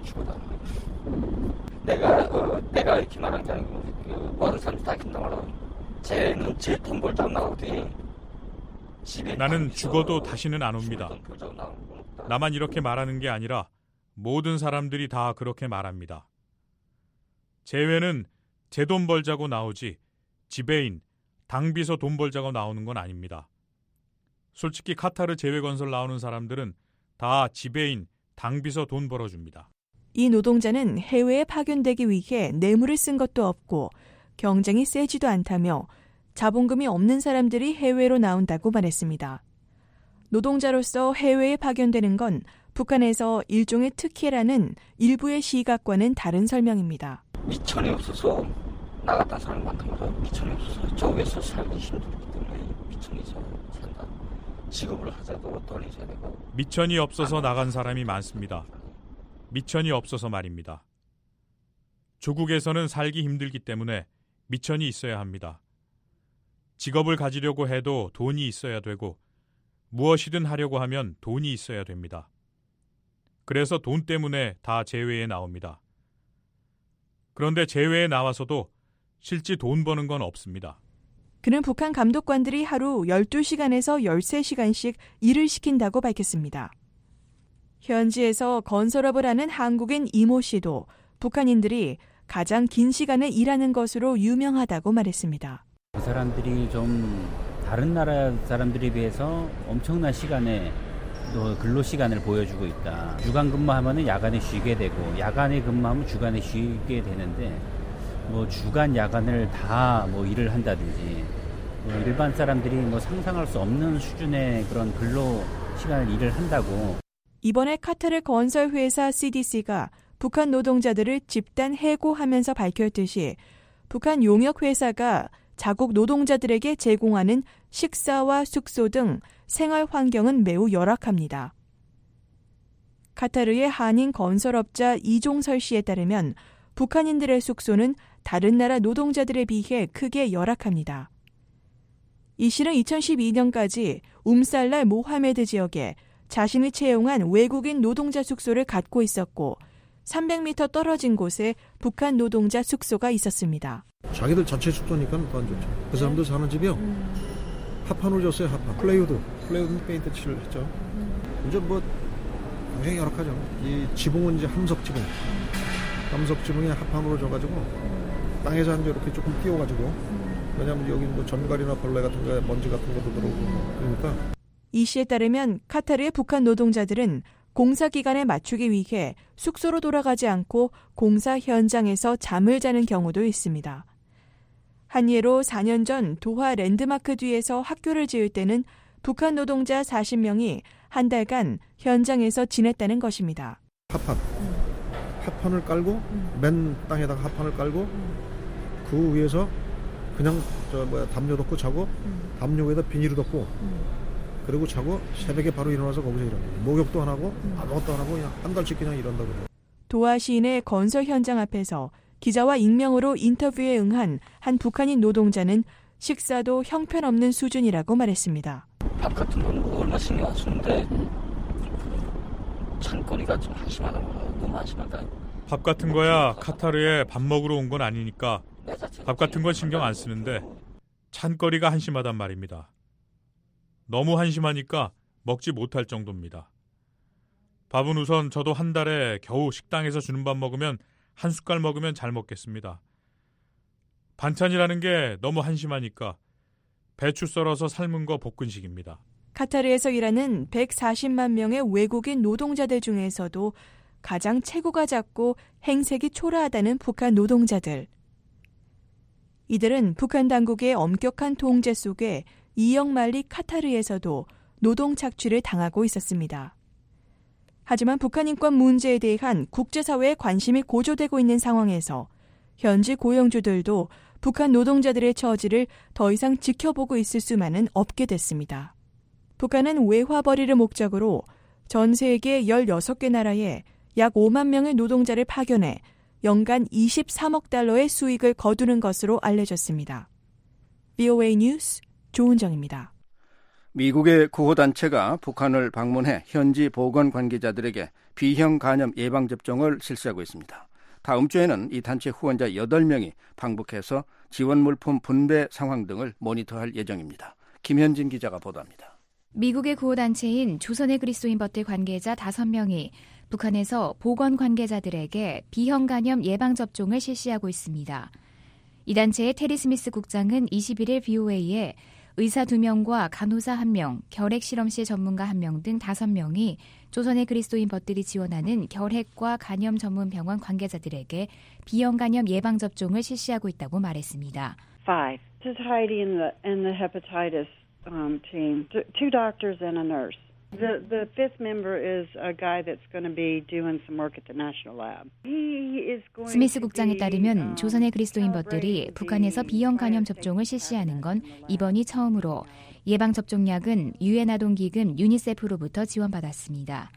내가 그 내가 이렇게 말한 게 아니고 그 모든 사람들이 다 긴다 말아. 쟤는 제 돈 벌자고 나오더니 나는 죽어도 다시는 안 옵니다. 나만 이렇게 말하는 게 아니라 모든 사람들이 다 그렇게 말합니다. 재회는 제 돈 벌자고 나오지 지배인, 당비서 돈 벌자고 나오는 건 아닙니다. 솔직히 카타르 재회건설 나오는 사람들은 다 지배인, 당비서 돈 벌어줍니다. 이 노동자는 해외에 파견되기 위해 뇌물을 쓴 것도 없고 경쟁이 세지도 않다며 자본금이 없는 사람들이 해외로 나온다고 말했습니다. 노동자로서 해외에 파견되는 건 북한에서 일종의 특혜라는 일부의 시각과는 다른 설명입니다. 미천이 없어서 나갔다 사람 많단 말이야. 미천이 없어서 저기서 살기 힘들기 때문에 미천이서 산다. 직업을 하자도 돈이 있어야 되고. 미천이 없어서 나간 사람이 많습니다. 미천이 없어서 말입니다. 조국에서는 살기 힘들기 때문에 미천이 있어야 합니다. 직업을 가지려고 해도 돈이 있어야 되고 무엇이든 하려고 하면 돈이 있어야 됩니다. 그래서 돈 때문에 다 재외에 나옵니다. 그런데 재외에 나와서도 실제 돈 버는 건 없습니다. 그는 북한 감독관들이 하루 열두 시간에서 열세 시간씩 일을 시킨다고 밝혔습니다. 현지에서 건설업을 하는 한국인 이모 씨도 북한인들이 가장 긴 시간을 일하는 것으로 유명하다고 말했습니다. 그 사람들이 좀 다른 나라 사람들에 비해서 엄청난 시간에 또 근로 시간을 보여주고 있다. 주간 근무하면 야간에 쉬게 되고 야간에 근무하면 주간에 쉬게 되는데 뭐 주간 야간을 다 뭐 일을 한다든지 뭐 일반 사람들이 뭐 상상할 수 없는 수준의 그런 근로 시간을 일을 한다고. 이번에 카타르 건설 회사 씨디씨가 북한 노동자들을 집단 해고하면서 밝혔듯이 북한 용역 회사가 자국 노동자들에게 제공하는 식사와 숙소 등 생활 환경은 매우 열악합니다. 카타르의 한인 건설업자 이종설 씨에 따르면 북한인들의 숙소는 다른 나라 노동자들에 비해 크게 열악합니다. 이 씨는 이천십이 년까지 움살라 모하메드 지역에 자신이 채용한 외국인 노동자 숙소를 갖고 있었고 삼백 미터 떨어진 곳에 북한 노동자 숙소가 있었습니다. 자기들 자체 숙소니까 더 안 좋죠. 그 사람들 사는 집이요. 합판을 줬어요. 합판. 플레이우드. 플레이우드 페인트 칠을 했죠. 이제 뭐 굉장히 열악하죠. 이 지붕은 이제 함석 지붕. 함석 지붕에 합판으로 줘가지고 땅에서 한 이렇게 조금 띄워가지고 왜냐하면 여기 뭐 전갈이나 벌레 같은 거 먼지 같은 것도 들어오고 그러니까. 이 씨에 따르면 카타르의 북한 노동자들은 공사 기간에 맞추기 위해 숙소로 돌아가지 않고 공사 현장에서 잠을 자는 경우도 있습니다. 한 예로 사 년 전 도하 랜드마크 뒤에서 학교를 지을 때는 북한 노동자 사십 명이 한 달간 현장에서 지냈다는 것입니다. 합판. 합판을 깔고 맨 땅에다가 합판을 깔고 그 위에서 그냥 저 뭐야 담요 덮고 자고 담요 위에다 비닐을 덮고 그리고 자고 새벽에 바로 일어나서 거기서 일합니다. 목욕도 안 하고 아무것도 안 하고 그냥 한 달씩 그냥 일한다고 그래요. 도하 시인의 건설 현장 앞에서 기자와 익명으로 인터뷰에 응한 한 북한인 노동자는 식사도 형편없는 수준이라고 말했습니다. 밥 같은 건 얼마 신경 안 쓰는데 찬거리가 좀 한심하다고 너무 한심하다. 밥 같은 거야 카타르에 밥 먹으러 온 건 아니니까 밥 같은 건 신경 안 쓰는데 찬거리가 한심하단 말입니다. 너무 한심하니까 먹지 못할 정도입니다. 밥은 우선 저도 한 달에 겨우 식당에서 주는 밥 먹으면 한 숟갈 먹으면 잘 먹겠습니다. 반찬이라는 게 너무 한심하니까 배추 썰어서 삶은 거 볶은식입니다. 카타르에서 일하는 백사십만 명의 외국인 노동자들 중에서도 가장 체구가 작고 행색이 초라하다는 북한 노동자들. 이들은 북한 당국의 엄격한 통제 속에 이역만리 카타르에서도 노동 착취를 당하고 있었습니다. 하지만 북한 인권 문제에 대한 국제사회의 관심이 고조되고 있는 상황에서 현지 고용주들도 북한 노동자들의 처지를 더 이상 지켜보고 있을 수만은 없게 됐습니다. 북한은 외화벌이를 목적으로 전 세계 열여섯 개 나라에 약 오만 명의 노동자를 파견해 연간 이십삼억 달러의 수익을 거두는 것으로 알려졌습니다. 브이오에이 뉴스 조은정입니다. 미국의 구호단체가 북한을 방문해 현지 보건 관계자들에게 B형 간염 예방접종을 실시하고 있습니다. 다음 주에는 이 단체 후원자 여덟 명이 방북해서 지원 물품 분배 상황 등을 모니터할 예정입니다. 김현진 기자가 보도합니다. 미국의 구호단체인 조선의 그리스도인 버틀 관계자 다섯 명이 북한에서 보건 관계자들에게 B형 간염 예방접종을 실시하고 있습니다. 이 단체의 테리 스미스 국장은 이십일 일 브이오에이에 의사 두 명과 간호사 한 명, 결핵실험실 전문가 한 명 등 다섯 명이 조선의 그리스도인 버틀이 지원하는 결핵과 간염 전문 병원 관계자들에게 B형 간염 예방접종을 실시하고 있다고 말했습니다. Five. This is Heidi in the, in the hepatitis um, team. Two doctors and a nurse. The the fifth member is a guy that's going to be doing some work at the National Lab. He is going 스미스 국장에 따르면 조선의 그리스도인 버틀이 북한에서 B형 간염 접종을 실시하는 건 이번이 처음으로 예방 접종약은 유엔 아동기금 유니세프로부터 지원받았습니다.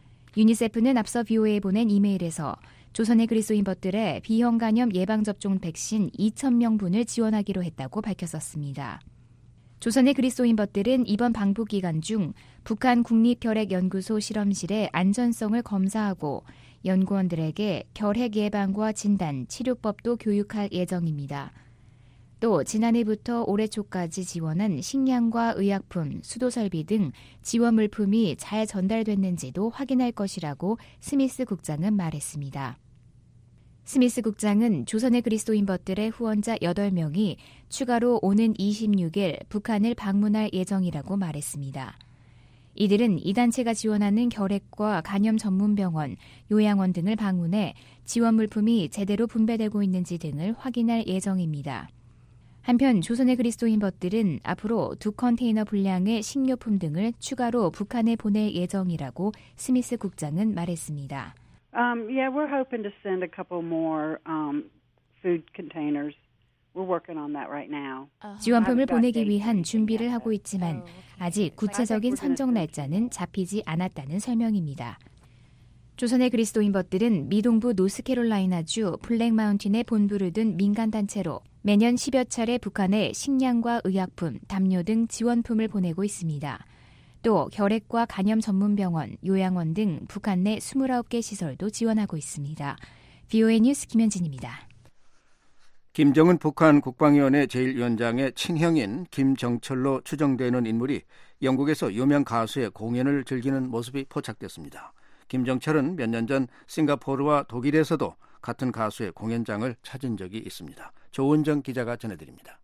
유니세프는 앞서 브이오에이에 보낸 이메일에서 조선의 그리스도인 버틀의 B형 간염 예방 접종 백신 이천 명분을 지원하기로 했다고 밝혔었습니다. 조선의 그리스도인 버틀은 이번 방북 기간 중 북한 국립혈액연구소 실험실의 안전성을 검사하고 연구원들에게 결핵 예방과 진단, 치료법도 교육할 예정입니다. 또 지난해부터 올해 초까지 지원한 식량과 의약품, 수도설비 등 지원 물품이 잘 전달됐는지도 확인할 것이라고 스미스 국장은 말했습니다. 스미스 국장은 조선의 그리스도인벗들의 후원자 여덟 명이 추가로 오는 이십육 일 북한을 방문할 예정이라고 말했습니다. 이들은 이 단체가 지원하는 결핵과 간염 전문병원, 요양원 등을 방문해 지원 물품이 제대로 분배되고 있는지 등을 확인할 예정입니다. 한편 조선의 그리스도인벗들은 앞으로 두 컨테이너 분량의 식료품 등을 추가로 북한에 보낼 예정이라고 스미스 국장은 말했습니다. Um, yeah, we're hoping to send a couple more um, food containers. We're working on that right now. 지원품을 보내기 위한 준비를 하고 있지만 아직 구체적인 선정 날짜는 잡히지 않았다는 설명입니다. 조선의 그리스도인벗들은 미동부 노스캐롤라이나주 블랙마운틴에 본부를 둔 민간단체로 매년 십여 차례 북한에 식량과 의약품, 담요 등 지원품을 보내고 있습니다. 또 결핵과 간염 전문병원, 요양원 등 북한 내 이십구 개 시설도 지원하고 있습니다. 브이오에이 뉴스 김현진입니다. 김정은 북한 국방위원회 제일 위원장의 친형인 김정철로 추정되는 인물이 영국에서 유명 가수의 공연을 즐기는 모습이 포착됐습니다. 김정철은 몇 년 전 싱가포르와 독일에서도 같은 가수의 공연장을 찾은 적이 있습니다. 조은정 기자가 전해드립니다.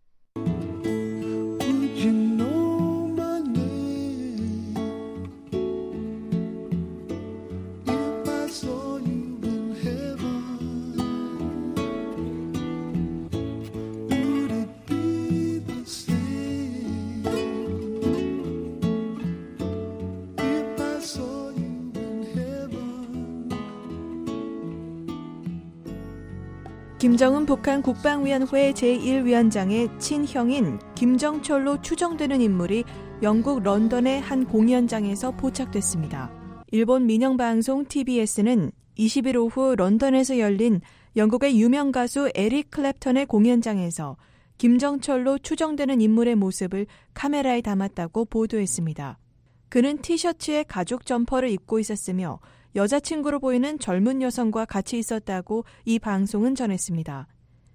김정은 북한 국방위원회 제일 위원장의 친형인 김정철로 추정되는 인물이 영국 런던의 한 공연장에서 포착됐습니다. 일본 민영방송 티비에스는 이십 일 오후 런던에서 열린 영국의 유명 가수 에릭 클랩턴의 공연장에서 김정철로 추정되는 인물의 모습을 카메라에 담았다고 보도했습니다. 그는 티셔츠에 가죽 점퍼를 입고 있었으며 여자친구로 보이는 젊은 여성과 같이 있었다고 이 방송은 전했습니다.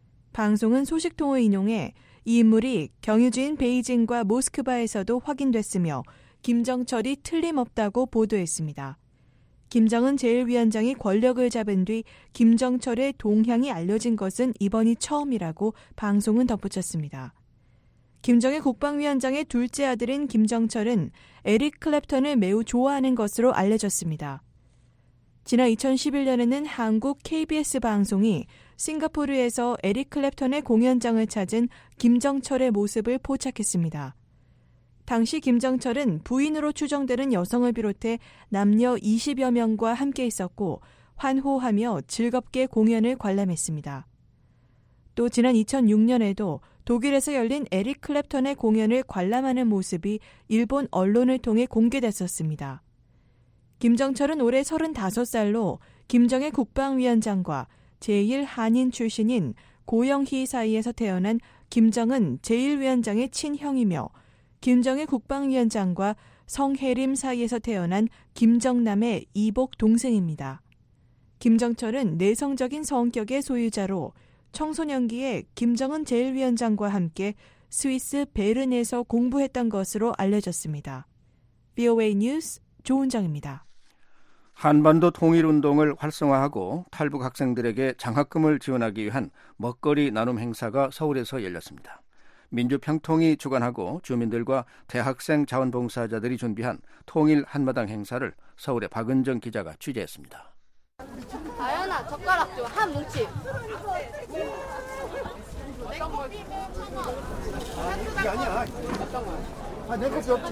방송은 소식통을 인용해 이 인물이 경유지인 베이징과 모스크바에서도 확인됐으며 김정철이 틀림없다고 보도했습니다. 김정은 제일 위원장이 권력을 잡은 뒤 김정철의 동향이 알려진 것은 이번이 처음이라고 방송은 덧붙였습니다. 김정일 국방위원장의 둘째 아들인 김정철은 에릭 클랩턴을 매우 좋아하는 것으로 알려졌습니다. 지난 이천십일 년에는 한국 케이비에스 방송이 싱가포르에서 에릭 클랩턴의 공연장을 찾은 김정철의 모습을 포착했습니다. 당시 김정철은 부인으로 추정되는 여성을 비롯해 남녀 이십여 명과 함께 있었고 환호하며 즐겁게 공연을 관람했습니다. 또 지난 이천육 년에도 독일에서 열린 에릭 클랩턴의 공연을 관람하는 모습이 일본 언론을 통해 공개됐었습니다. 김정철은 올해 서른다섯 살로 김정일 국방위원장과 제일 한인 출신인 고영희 사이에서 태어난 김정은 제일 위원장의 친형이며 김정일 국방위원장과 성혜림 사이에서 태어난 김정남의 이복 동생입니다. 김정철은 내성적인 성격의 소유자로 청소년기에 김정은 제일 위원장과 함께 스위스 베른에서 공부했던 것으로 알려졌습니다. 브이오에이 뉴스 조은정입니다. 한반도 통일운동을 활성화하고 탈북 학생들에게 장학금을 지원하기 위한 먹거리 나눔 행사가 서울에서 열렸습니다. 민주평통이 주관하고 주민들과 대학생 자원봉사자들이 준비한 통일 한마당 행사를 서울의 박은정 기자가 취재했습니다. 다현아, 젓가락 좀 한 뭉치. 이게 아니야. 아, 내 것이 없지.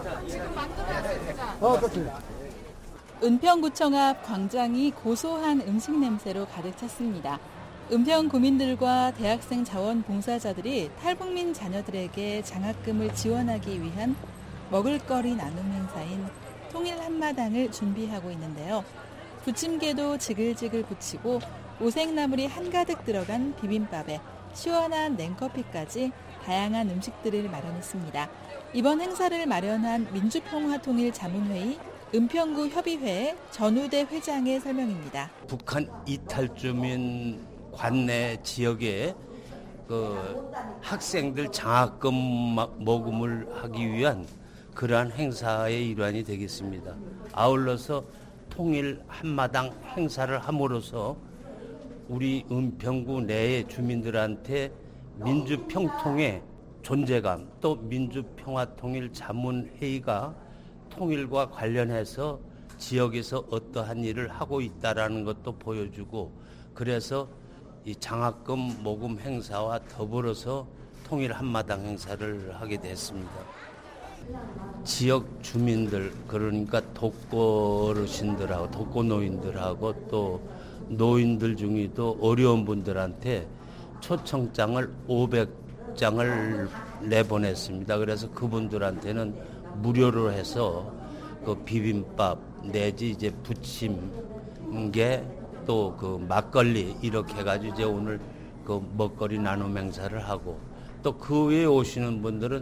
어, 그렇습니다. 은평구청 앞 광장이 고소한 음식 냄새로 가득 찼습니다. 은평 구민들과 대학생 자원봉사자들이 탈북민 자녀들에게 장학금을 지원하기 위한 먹을거리 나눔 행사인 통일 한마당을 준비하고 있는데요. 부침개도 지글지글 부치고 오색나물이 한가득 들어간 비빔밥에 시원한 냉커피까지 다양한 음식들을 마련했습니다. 이번 행사를 마련한 민주평화통일자문회의 은평구 협의회 전우대 회장의 설명입니다. 북한 이탈주민 관내 지역에 그 학생들 장학금 모금을 하기 위한 그러한 행사의 일환이 되겠습니다. 아울러서 통일 한마당 행사를 함으로써 우리 은평구 내의 주민들한테 민주평통의 존재감, 또 민주평화통일자문회의가 통일과 관련해서 지역에서 어떠한 일을 하고 있다라는 것도 보여주고, 그래서 이 장학금 모금 행사와 더불어서 통일 한마당 행사를 하게 됐습니다. 지역 주민들, 그러니까 독거어르신들하고 독거노인들하고 또 노인들 중에도 어려운 분들한테 초청장을 오백 장을 내보냈습니다. 그래서 그분들한테는 무료로 해서 그 비빔밥 내지 이제 부침개 또 그 막걸리 이렇게 해가지고 이제 오늘 그 먹거리 나눔 행사를 하고, 또 그 외에 오시는 분들은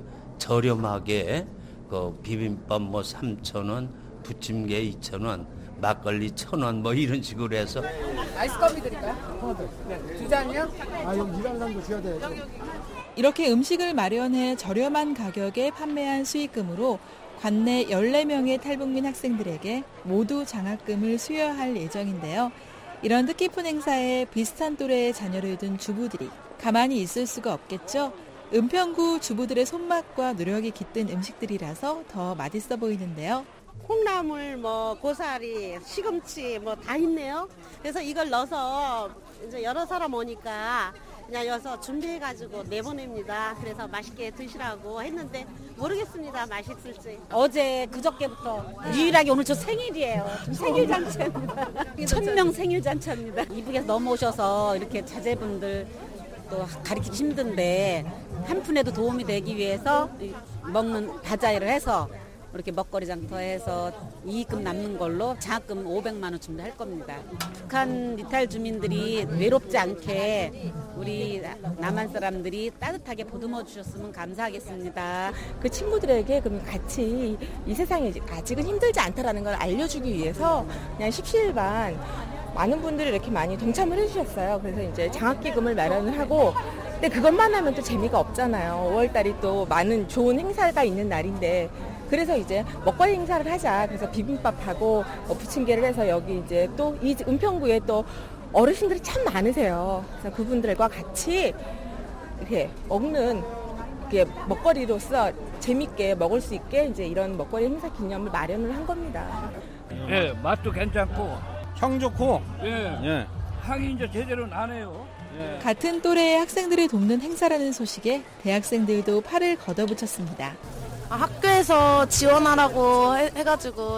저렴하게 그 비빔밥 뭐 삼천 원, 부침개 이천 원, 막걸리 천 원 뭐 이런 식으로 해서. 아이스 커피 드릴까요? 네. 두 잔이요? 아, 여기 일하는 사람도 줘야 돼요. 이렇게 음식을 마련해 저렴한 가격에 판매한 수익금으로 관내 열네 명의 탈북민 학생들에게 모두 장학금을 수여할 예정인데요. 이런 뜻깊은 행사에 비슷한 또래의 자녀를 둔 주부들이 가만히 있을 수가 없겠죠. 은평구 주부들의 손맛과 노력이 깃든 음식들이라서 더 맛있어 보이는데요. 콩나물, 뭐 고사리, 시금치 뭐 다 있네요. 그래서 이걸 넣어서 이제 여러 사람 오니까 그냥 여기서 준비해가지고 내보냅니다. 그래서 맛있게 드시라고 했는데 모르겠습니다. 맛있을지. 어제 그저께부터 유일하게 오늘 저 생일이에요. 생일 잔치입니다. 천 명 생일 잔치입니다. 이북에서 넘어오셔서 이렇게 자제분들 또 가르치기 힘든데 한 푼에도 도움이 되기 위해서 먹는 다자회를 해서 이렇게 먹거리 장터해서 이익금 남는 걸로 장학금 오백만 원 준비할 겁니다. 북한 이탈 주민들이 외롭지 않게 우리 남한 사람들이 따뜻하게 보듬어 주셨으면 감사하겠습니다. 그 친구들에게 그럼 같이 이 세상이 아직은 힘들지 않다라는 걸 알려주기 위해서 그냥 십시일반 많은 분들이 이렇게 많이 동참을 해주셨어요. 그래서 이제 장학기금을 마련을 하고, 근데 그것만 하면 또 재미가 없잖아요. 오월달이 또 많은 좋은 행사가 있는 날인데, 그래서 이제 먹거리 행사를 하자. 그래서 비빔밥하고 부침개를 해서 여기 이제 또 이 은평구에 또 어르신들이 참 많으세요. 그래서 그분들과 같이 이렇게 먹는 이렇게 먹거리로서 재밌게 먹을 수 있게 이제 이런 먹거리 행사 기념을 마련을 한 겁니다. 예, 맛도 괜찮고 청 좋고, 예, 예. 항이 이제 제대로 나네요. 예. 같은 또래의 학생들을 돕는 행사라는 소식에 대학생들도 팔을 걷어붙였습니다. 아, 학교에서 지원하라고 해, 해가지고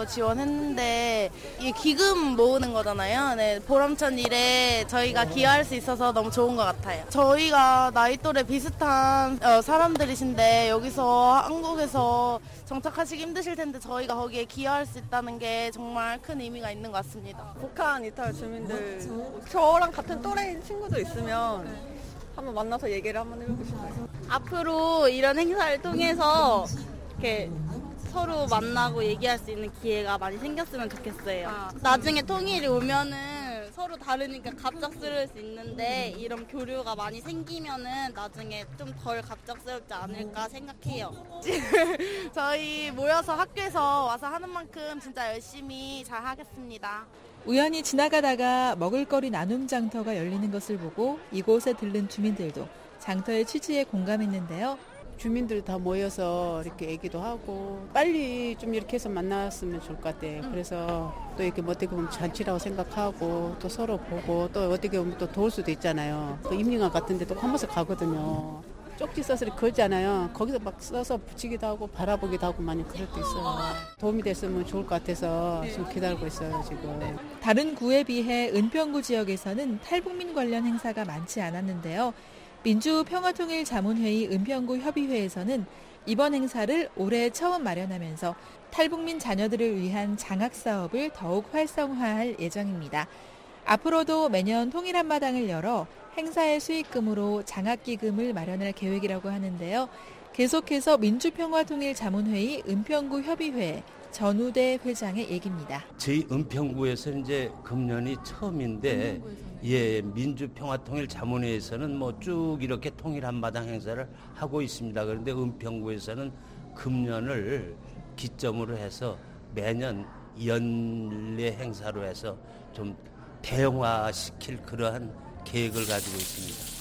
지원했는데 이 기금 모으는 거잖아요. 네, 보람찬 일에 저희가 기여할 수 있어서 너무 좋은 것 같아요. 저희가 나이 또래 비슷한 어, 사람들이신데 여기서 한국에서 정착하시기 힘드실 텐데 저희가 거기에 기여할 수 있다는 게 정말 큰 의미가 있는 것 같습니다. 북한 이탈 주민들, 저랑 같은 또래인 친구들 있으면 한번 만나서 얘기를 한번 해보고 싶어요. 앞으로 이런 행사를 통해서 이렇게 서로 만나고 얘기할 수 있는 기회가 많이 생겼으면 좋겠어요. 아, 나중에 통일이 오면은 서로 다르니까 갑작스러울 수 있는데 이런 교류가 많이 생기면은 나중에 좀 덜 갑작스럽지 않을까 생각해요. 저희 모여서 학교에서 와서 하는 만큼 진짜 열심히 잘 하겠습니다. 우연히 지나가다가 먹을거리 나눔 장터가 열리는 것을 보고 이곳에 들른 주민들도 장터의 취지에 공감했는데요. 주민들 다 모여서 이렇게 얘기도 하고 빨리 좀 이렇게 해서 만났으면 좋을 것 같아요. 그래서 또 이렇게 뭐 어떻게 보면 잔치라고 생각하고 또 서로 보고 또 어떻게 보면 또 도울 수도 있잖아요. 또 임링원 같은 데도 한 번씩 가거든요. 쪽지 써서 걸잖아요. 거기서 막 써서 붙이기도 하고 바라보기도 하고 많이 그럴 때 있어요. 도움이 됐으면 좋을 것 같아서 지금 기다리고 있어요, 지금. 다른 구에 비해 은평구 지역에서는 탈북민 관련 행사가 많지 않았는데요. 민주평화통일자문회의 은평구 협의회에서는 이번 행사를 올해 처음 마련하면서 탈북민 자녀들을 위한 장학사업을 더욱 활성화할 예정입니다. 앞으로도 매년 통일한마당을 열어 행사의 수익금으로 장학기금을 마련할 계획이라고 하는데요. 계속해서 민주평화통일자문회의 은평구 협의회 전우대 회장의 얘기입니다. 저희 은평구에서 이제 금년이 처음인데 예, 민주평화통일자문회에서는 뭐 쭉 이렇게 통일 한마당 행사를 하고 있습니다. 그런데 은평구에서는 금년을 기점으로 해서 매년 연례 행사로 해서 좀 대형화시킬 그러한 계획을 가지고 있습니다.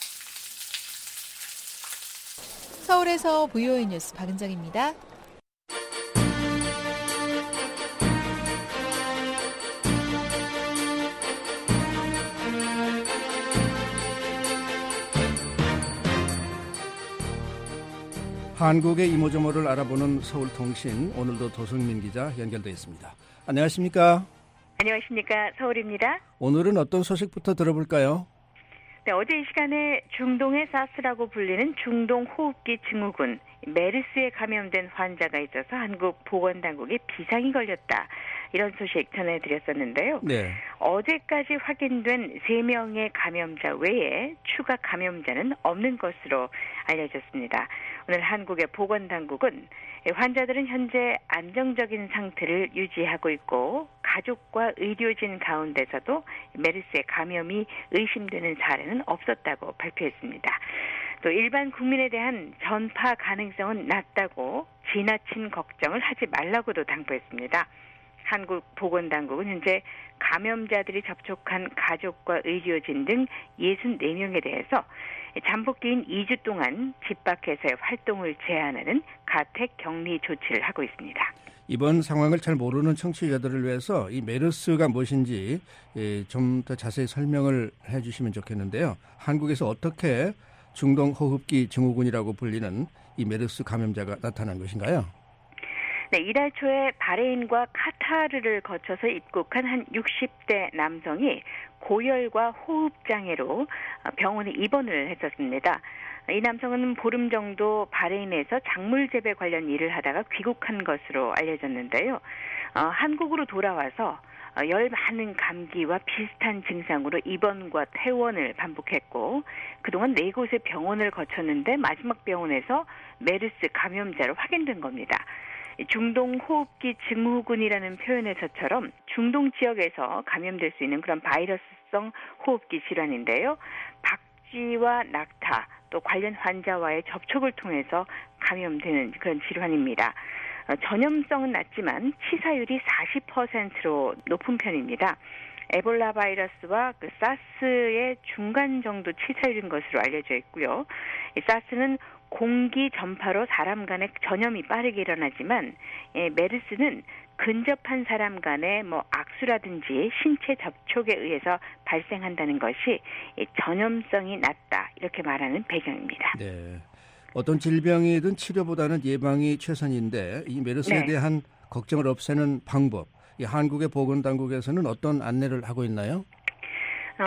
서울에서 브이오에이 뉴스 박은정입니다. 한국의 이모저모를 알아보는 서울통신, 오늘도 도성민 기자 연결되어 있습니다. 안녕하십니까? 안녕하십니까? 서울입니다. 오늘은 어떤 소식부터 들어볼까요? 네, 어제 이 시간에 중동의 사스라고 불리는 중동호흡기 증후군 메르스에 감염된 환자가 있어서 한국 보건당국에 비상이 걸렸다. 이런 소식 전해드렸었는데요. 네. 어제까지 확인된 세 명의 감염자 외에 추가 감염자는 없는 것으로 알려졌습니다. 오늘 한국의 보건당국은 환자들은 현재 안정적인 상태를 유지하고 있고 가족과 의료진 가운데서도 메르스의 감염이 의심되는 사례는 없었다고 발표했습니다. 또 일반 국민에 대한 전파 가능성은 낮다고 지나친 걱정을 하지 말라고도 당부했습니다. 한국 보건당국은 현재 감염자들이 접촉한 가족과 의료진 등 육십사 명에 대해서 잠복기인 이 주 동안 집 밖에서의 활동을 제한하는 가택 격리 조치를 하고 있습니다. 이번 상황을 잘 모르는 청취자들을 위해서 이 메르스가 무엇인지 좀 더 자세히 설명을 해주시면 좋겠는데요. 한국에서 어떻게 중동호흡기 증후군이라고 불리는 이 메르스 감염자가 나타난 것인가요? 네, 이달 초에 바레인과 카타르를 거쳐서 입국한 한 육십 대 남성이 고열과 호흡장애로 병원에 입원을 했었습니다. 이 남성은 보름 정도 바레인에서 작물 재배 관련 일을 하다가 귀국한 것으로 알려졌는데요. 어, 한국으로 돌아와서 열 많은 감기와 비슷한 증상으로 입원과 퇴원을 반복했고 그동안 네 곳의 병원을 거쳤는데 마지막 병원에서 메르스 감염자로 확인된 겁니다. 중동호흡기 증후군이라는 표현에서처럼 중동 지역에서 감염될 수 있는 그런 바이러스성 호흡기 질환인데요. 박쥐와 낙타 또 관련 환자와의 접촉을 통해서 감염되는 그런 질환입니다. 전염성은 낮지만 치사율이 사십 퍼센트로 높은 편입니다. 에볼라 바이러스와 그 사스의 중간 정도 치사율인 것으로 알려져 있고요. 이 사스는 공기 전파로 사람 간의 전염이 빠르게 일어나지만 예, 메르스는 근접한 사람 간의 뭐 악수라든지 신체 접촉에 의해서 발생한다는 것이 전염성이 낮다 이렇게 말하는 배경입니다. 네. 어떤 질병이든 치료보다는 예방이 최선인데 이 메르스에 네. 대한 걱정을 없애는 방법, 이 한국의 보건당국에서는 어떤 안내를 하고 있나요? 어,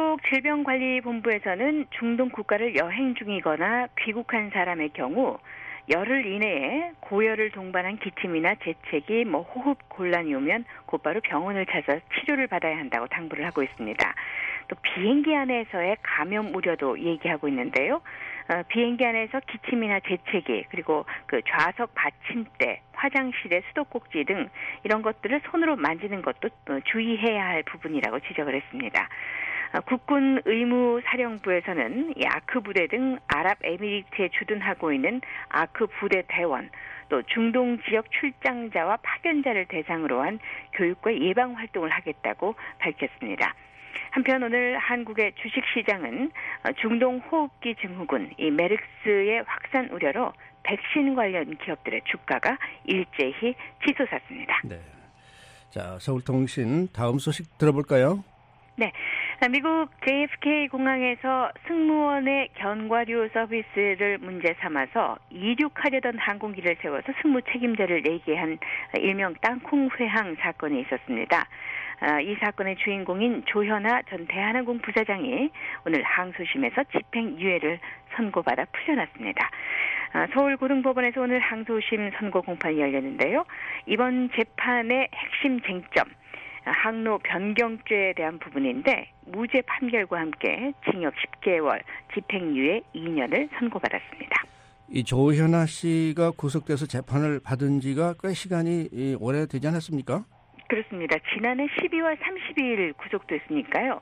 한국질병관리본부에서는 중동 국가를 여행 중이거나 귀국한 사람의 경우 열흘 이내에 고열을 동반한 기침이나 재채기, 뭐 호흡 곤란이 오면 곧바로 병원을 찾아 치료를 받아야 한다고 당부를 하고 있습니다. 또 비행기 안에서의 감염 우려도 얘기하고 있는데요. 어, 비행기 안에서 기침이나 재채기 그리고 그 좌석 받침대, 화장실의 수도꼭지 등 이런 것들을 손으로 만지는 것도 주의해야 할 부분이라고 지적을 했습니다. 어, 국군 의무사령부에서는 이 아크 부대 등 아랍에미리트에 주둔하고 있는 아크 부대 대원 또 중동 지역 출장자와 파견자를 대상으로 한 교육과 예방 활동을 하겠다고 밝혔습니다. 한편 오늘 한국의 주식시장은 중동 호흡기 증후군, 이 메르스의 확산 우려로 백신 관련 기업들의 주가가 일제히 치솟았습니다. 네. 자, 서울통신 다음 소식 들어볼까요? 네. 미국 제이에프케이 공항에서 승무원의 견과류 서비스를 문제 삼아서 이륙하려던 항공기를 세워서 승무 책임자를 내게 한 일명 땅콩 회항 사건이 있었습니다. 이 사건의 주인공인 조현아 전 대한항공 부사장이 오늘 항소심에서 집행유예를 선고받아 풀려났습니다. 서울고등법원에서 오늘 항소심 선고 공판이 열렸는데요. 이번 재판의 핵심 쟁점, 항로 변경죄에 대한 부분인데 무죄 판결과 함께 징역 십 개월, 집행유예 이 년을 선고받았습니다. 이 조현아 씨가 구속돼서 재판을 받은 지가 꽤 시간이 오래되지 않았습니까? 그렇습니다. 지난해 십이월 삼십이일 구속됐으니까요.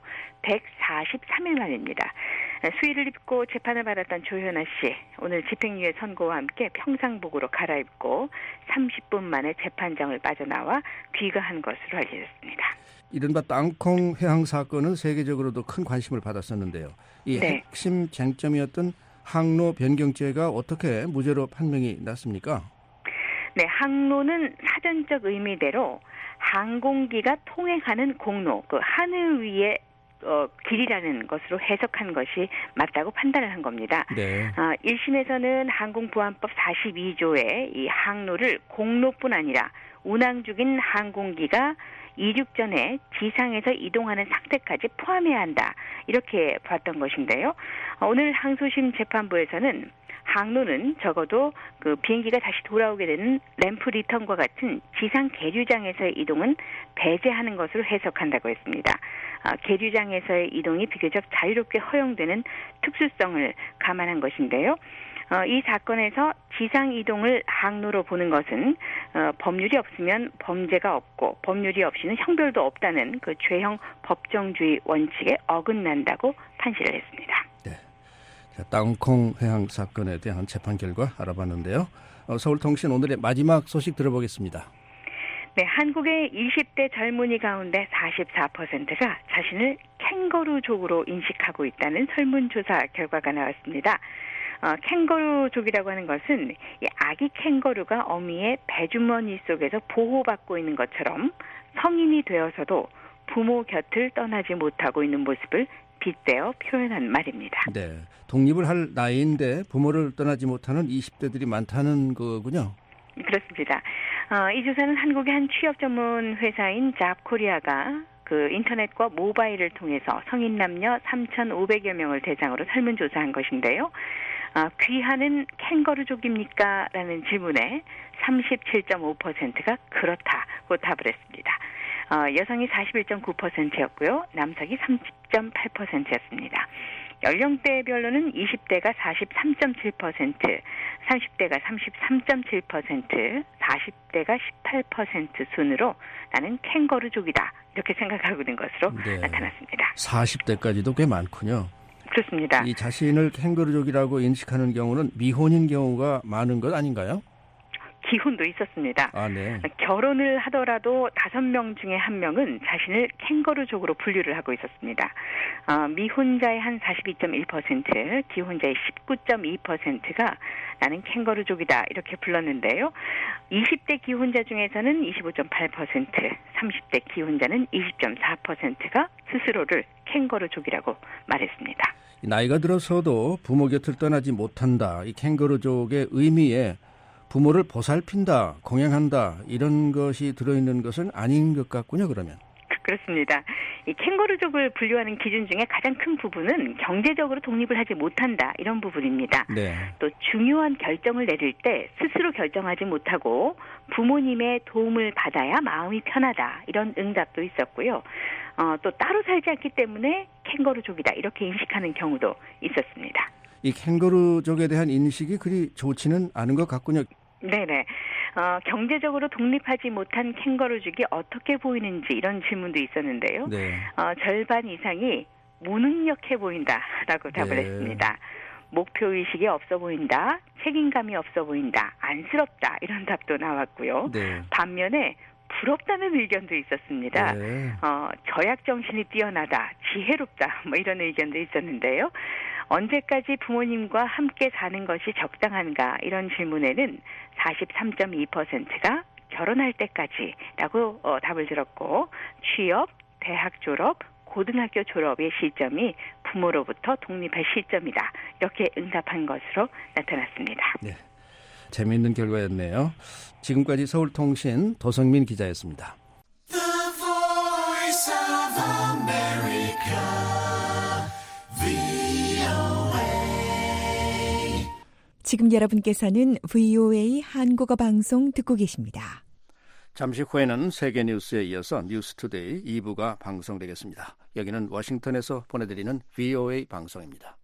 백사십삼일 만입니다. 수의를 입고 재판을 받았던 조현아 씨, 오늘 집행유예 선고와 함께 평상복으로 갈아입고 삼십 분 만에 재판장을 빠져나와 귀가한 것으로 알려졌습니다. 이른바 땅콩 회항 사건은 세계적으로도 큰 관심을 받았었는데요. 이 네. 핵심 쟁점이었던 항로 변경죄가 어떻게 무죄로 판명이 났습니까? 네, 항로는 사전적 의미대로 항공기가 통행하는 공로, 그 하늘 위의 어, 길이라는 것으로 해석한 것이 맞다고 판단을 한 겁니다. 네. 어, 일 심에서는 항공보안법 사십이조에 이 항로를 공로뿐 아니라 운항 중인 항공기가 이륙 전에 지상에서 이동하는 상태까지 포함해야 한다. 이렇게 봤던 것인데요. 어, 오늘 항소심 재판부에서는 항로는 적어도 그 비행기가 다시 돌아오게 되는 램프 리턴과 같은 지상 계류장에서의 이동은 배제하는 것으로 해석한다고 했습니다. 아, 계류장에서의 이동이 비교적 자유롭게 허용되는 특수성을 감안한 것인데요. 어, 이 사건에서 지상 이동을 항로로 보는 것은 어, 법률이 없으면 범죄가 없고 법률이 없이는 형벌도 없다는 그 죄형 법정주의 원칙에 어긋난다고 판시를 했습니다. 자, 땅콩 회항 사건에 대한 재판 결과 알아봤는데요. 어, 서울통신 오늘의 마지막 소식 들어보겠습니다. 네, 한국의 이십 대 젊은이 가운데 사십사 퍼센트가 자신을 캥거루족으로 인식하고 있다는 설문조사 결과가 나왔습니다. 어, 캥거루족이라고 하는 것은 이 아기 캥거루가 어미의 배주머니 속에서 보호받고 있는 것처럼 성인이 되어서도 부모 곁을 떠나지 못하고 있는 모습을 빗대어 표현한 말입니다. 네, 독립을 할 나이인데 부모를 떠나지 못하는 이십 대들이 많다는 거군요. 그렇습니다. 어, 이 조사는 한국의 한 취업 전문 회사인 잡코리아가 그 인터넷과 모바일을 통해서 성인 남녀 삼천오백여 명을 대상으로 설문조사한 것인데요. 어, 귀하는 캥거루족입니까? 라는 질문에 삼십칠 점 오 퍼센트가 그렇다고 답을 했습니다. 어, 여성이 사십일 점 구 퍼센트였고요. 남성이 삼십 점 팔 퍼센트였습니다. 연령대별로는 이십 대가 사십삼 점 칠 퍼센트, 삼십 대가 삼십삼 점 칠 퍼센트, 사십 대가 십팔 퍼센트 순으로 나는 캥거루족이다. 이렇게 생각하고 있는 것으로 네. 나타났습니다. 사십 대까지도 꽤 많군요. 그렇습니다. 이 자신을 캥거루족이라고 인식하는 경우는 미혼인 경우가 많은 것 아닌가요? 기혼도 있었습니다. 아, 네. 결혼을 하더라도 다섯 명 중에 한 명은 자신을 캥거루족으로 분류를 하고 있었습니다. 어, 미혼자의 한 사십이 점 일 퍼센트, 기혼자의 십구 점 이 퍼센트가 나는 캥거루족이다 이렇게 불렀는데요. 이십 대 기혼자 중에서는 이십오 점 팔 퍼센트, 삼십 대 기혼자는 이십 점 사 퍼센트가 스스로를 캥거루족이라고 말했습니다. 나이가 들어서도 부모 곁을 떠나지 못한다. 이 캥거루족의 의미에 부모를 보살핀다, 공양한다 이런 것이 들어있는 것은 아닌 것 같군요. 그러면. 그렇습니다. 이 캥거루족을 분류하는 기준 중에 가장 큰 부분은 경제적으로 독립을 하지 못한다 이런 부분입니다. 네. 또 중요한 결정을 내릴 때 스스로 결정하지 못하고 부모님의 도움을 받아야 마음이 편하다 이런 응답도 있었고요. 어, 또 따로 살지 않기 때문에 캥거루족이다 이렇게 인식하는 경우도 있었습니다. 이 캥거루족에 대한 인식이 그리 좋지는 않은 것 같군요. 네네. 어, 경제적으로 독립하지 못한 캥거루족이 어떻게 보이는지 이런 질문도 있었는데요. 네. 어, 절반 이상이 무능력해 보인다라고 답을 네. 했습니다. 목표의식이 없어 보인다, 책임감이 없어 보인다, 안쓰럽다 이런 답도 나왔고요. 네. 반면에 부럽다는 의견도 있었습니다. 네. 어, 저약 정신이 뛰어나다, 지혜롭다 뭐 이런 의견도 있었는데요. 언제까지 부모님과 함께 사는 것이 적당한가 이런 질문에는 사십삼 점 이 퍼센트가 결혼할 때까지라고 어, 답을 들었고 취업, 대학 졸업, 고등학교 졸업의 시점이 부모로부터 독립할 시점이다. 이렇게 응답한 것으로 나타났습니다. 네, 재미있는 결과였네요. 지금까지 서울통신 도성민 기자였습니다. The Voice of America, 브이오에이. 지금 여러분께서는 브이오에이 한국어 방송 듣고 계십니다. 잠시 후에는 세계 뉴스에 이어서 뉴스투데이 이 부가 방송되겠습니다. 여기는 워싱턴에서 보내드리는 브이오에이 방송입니다.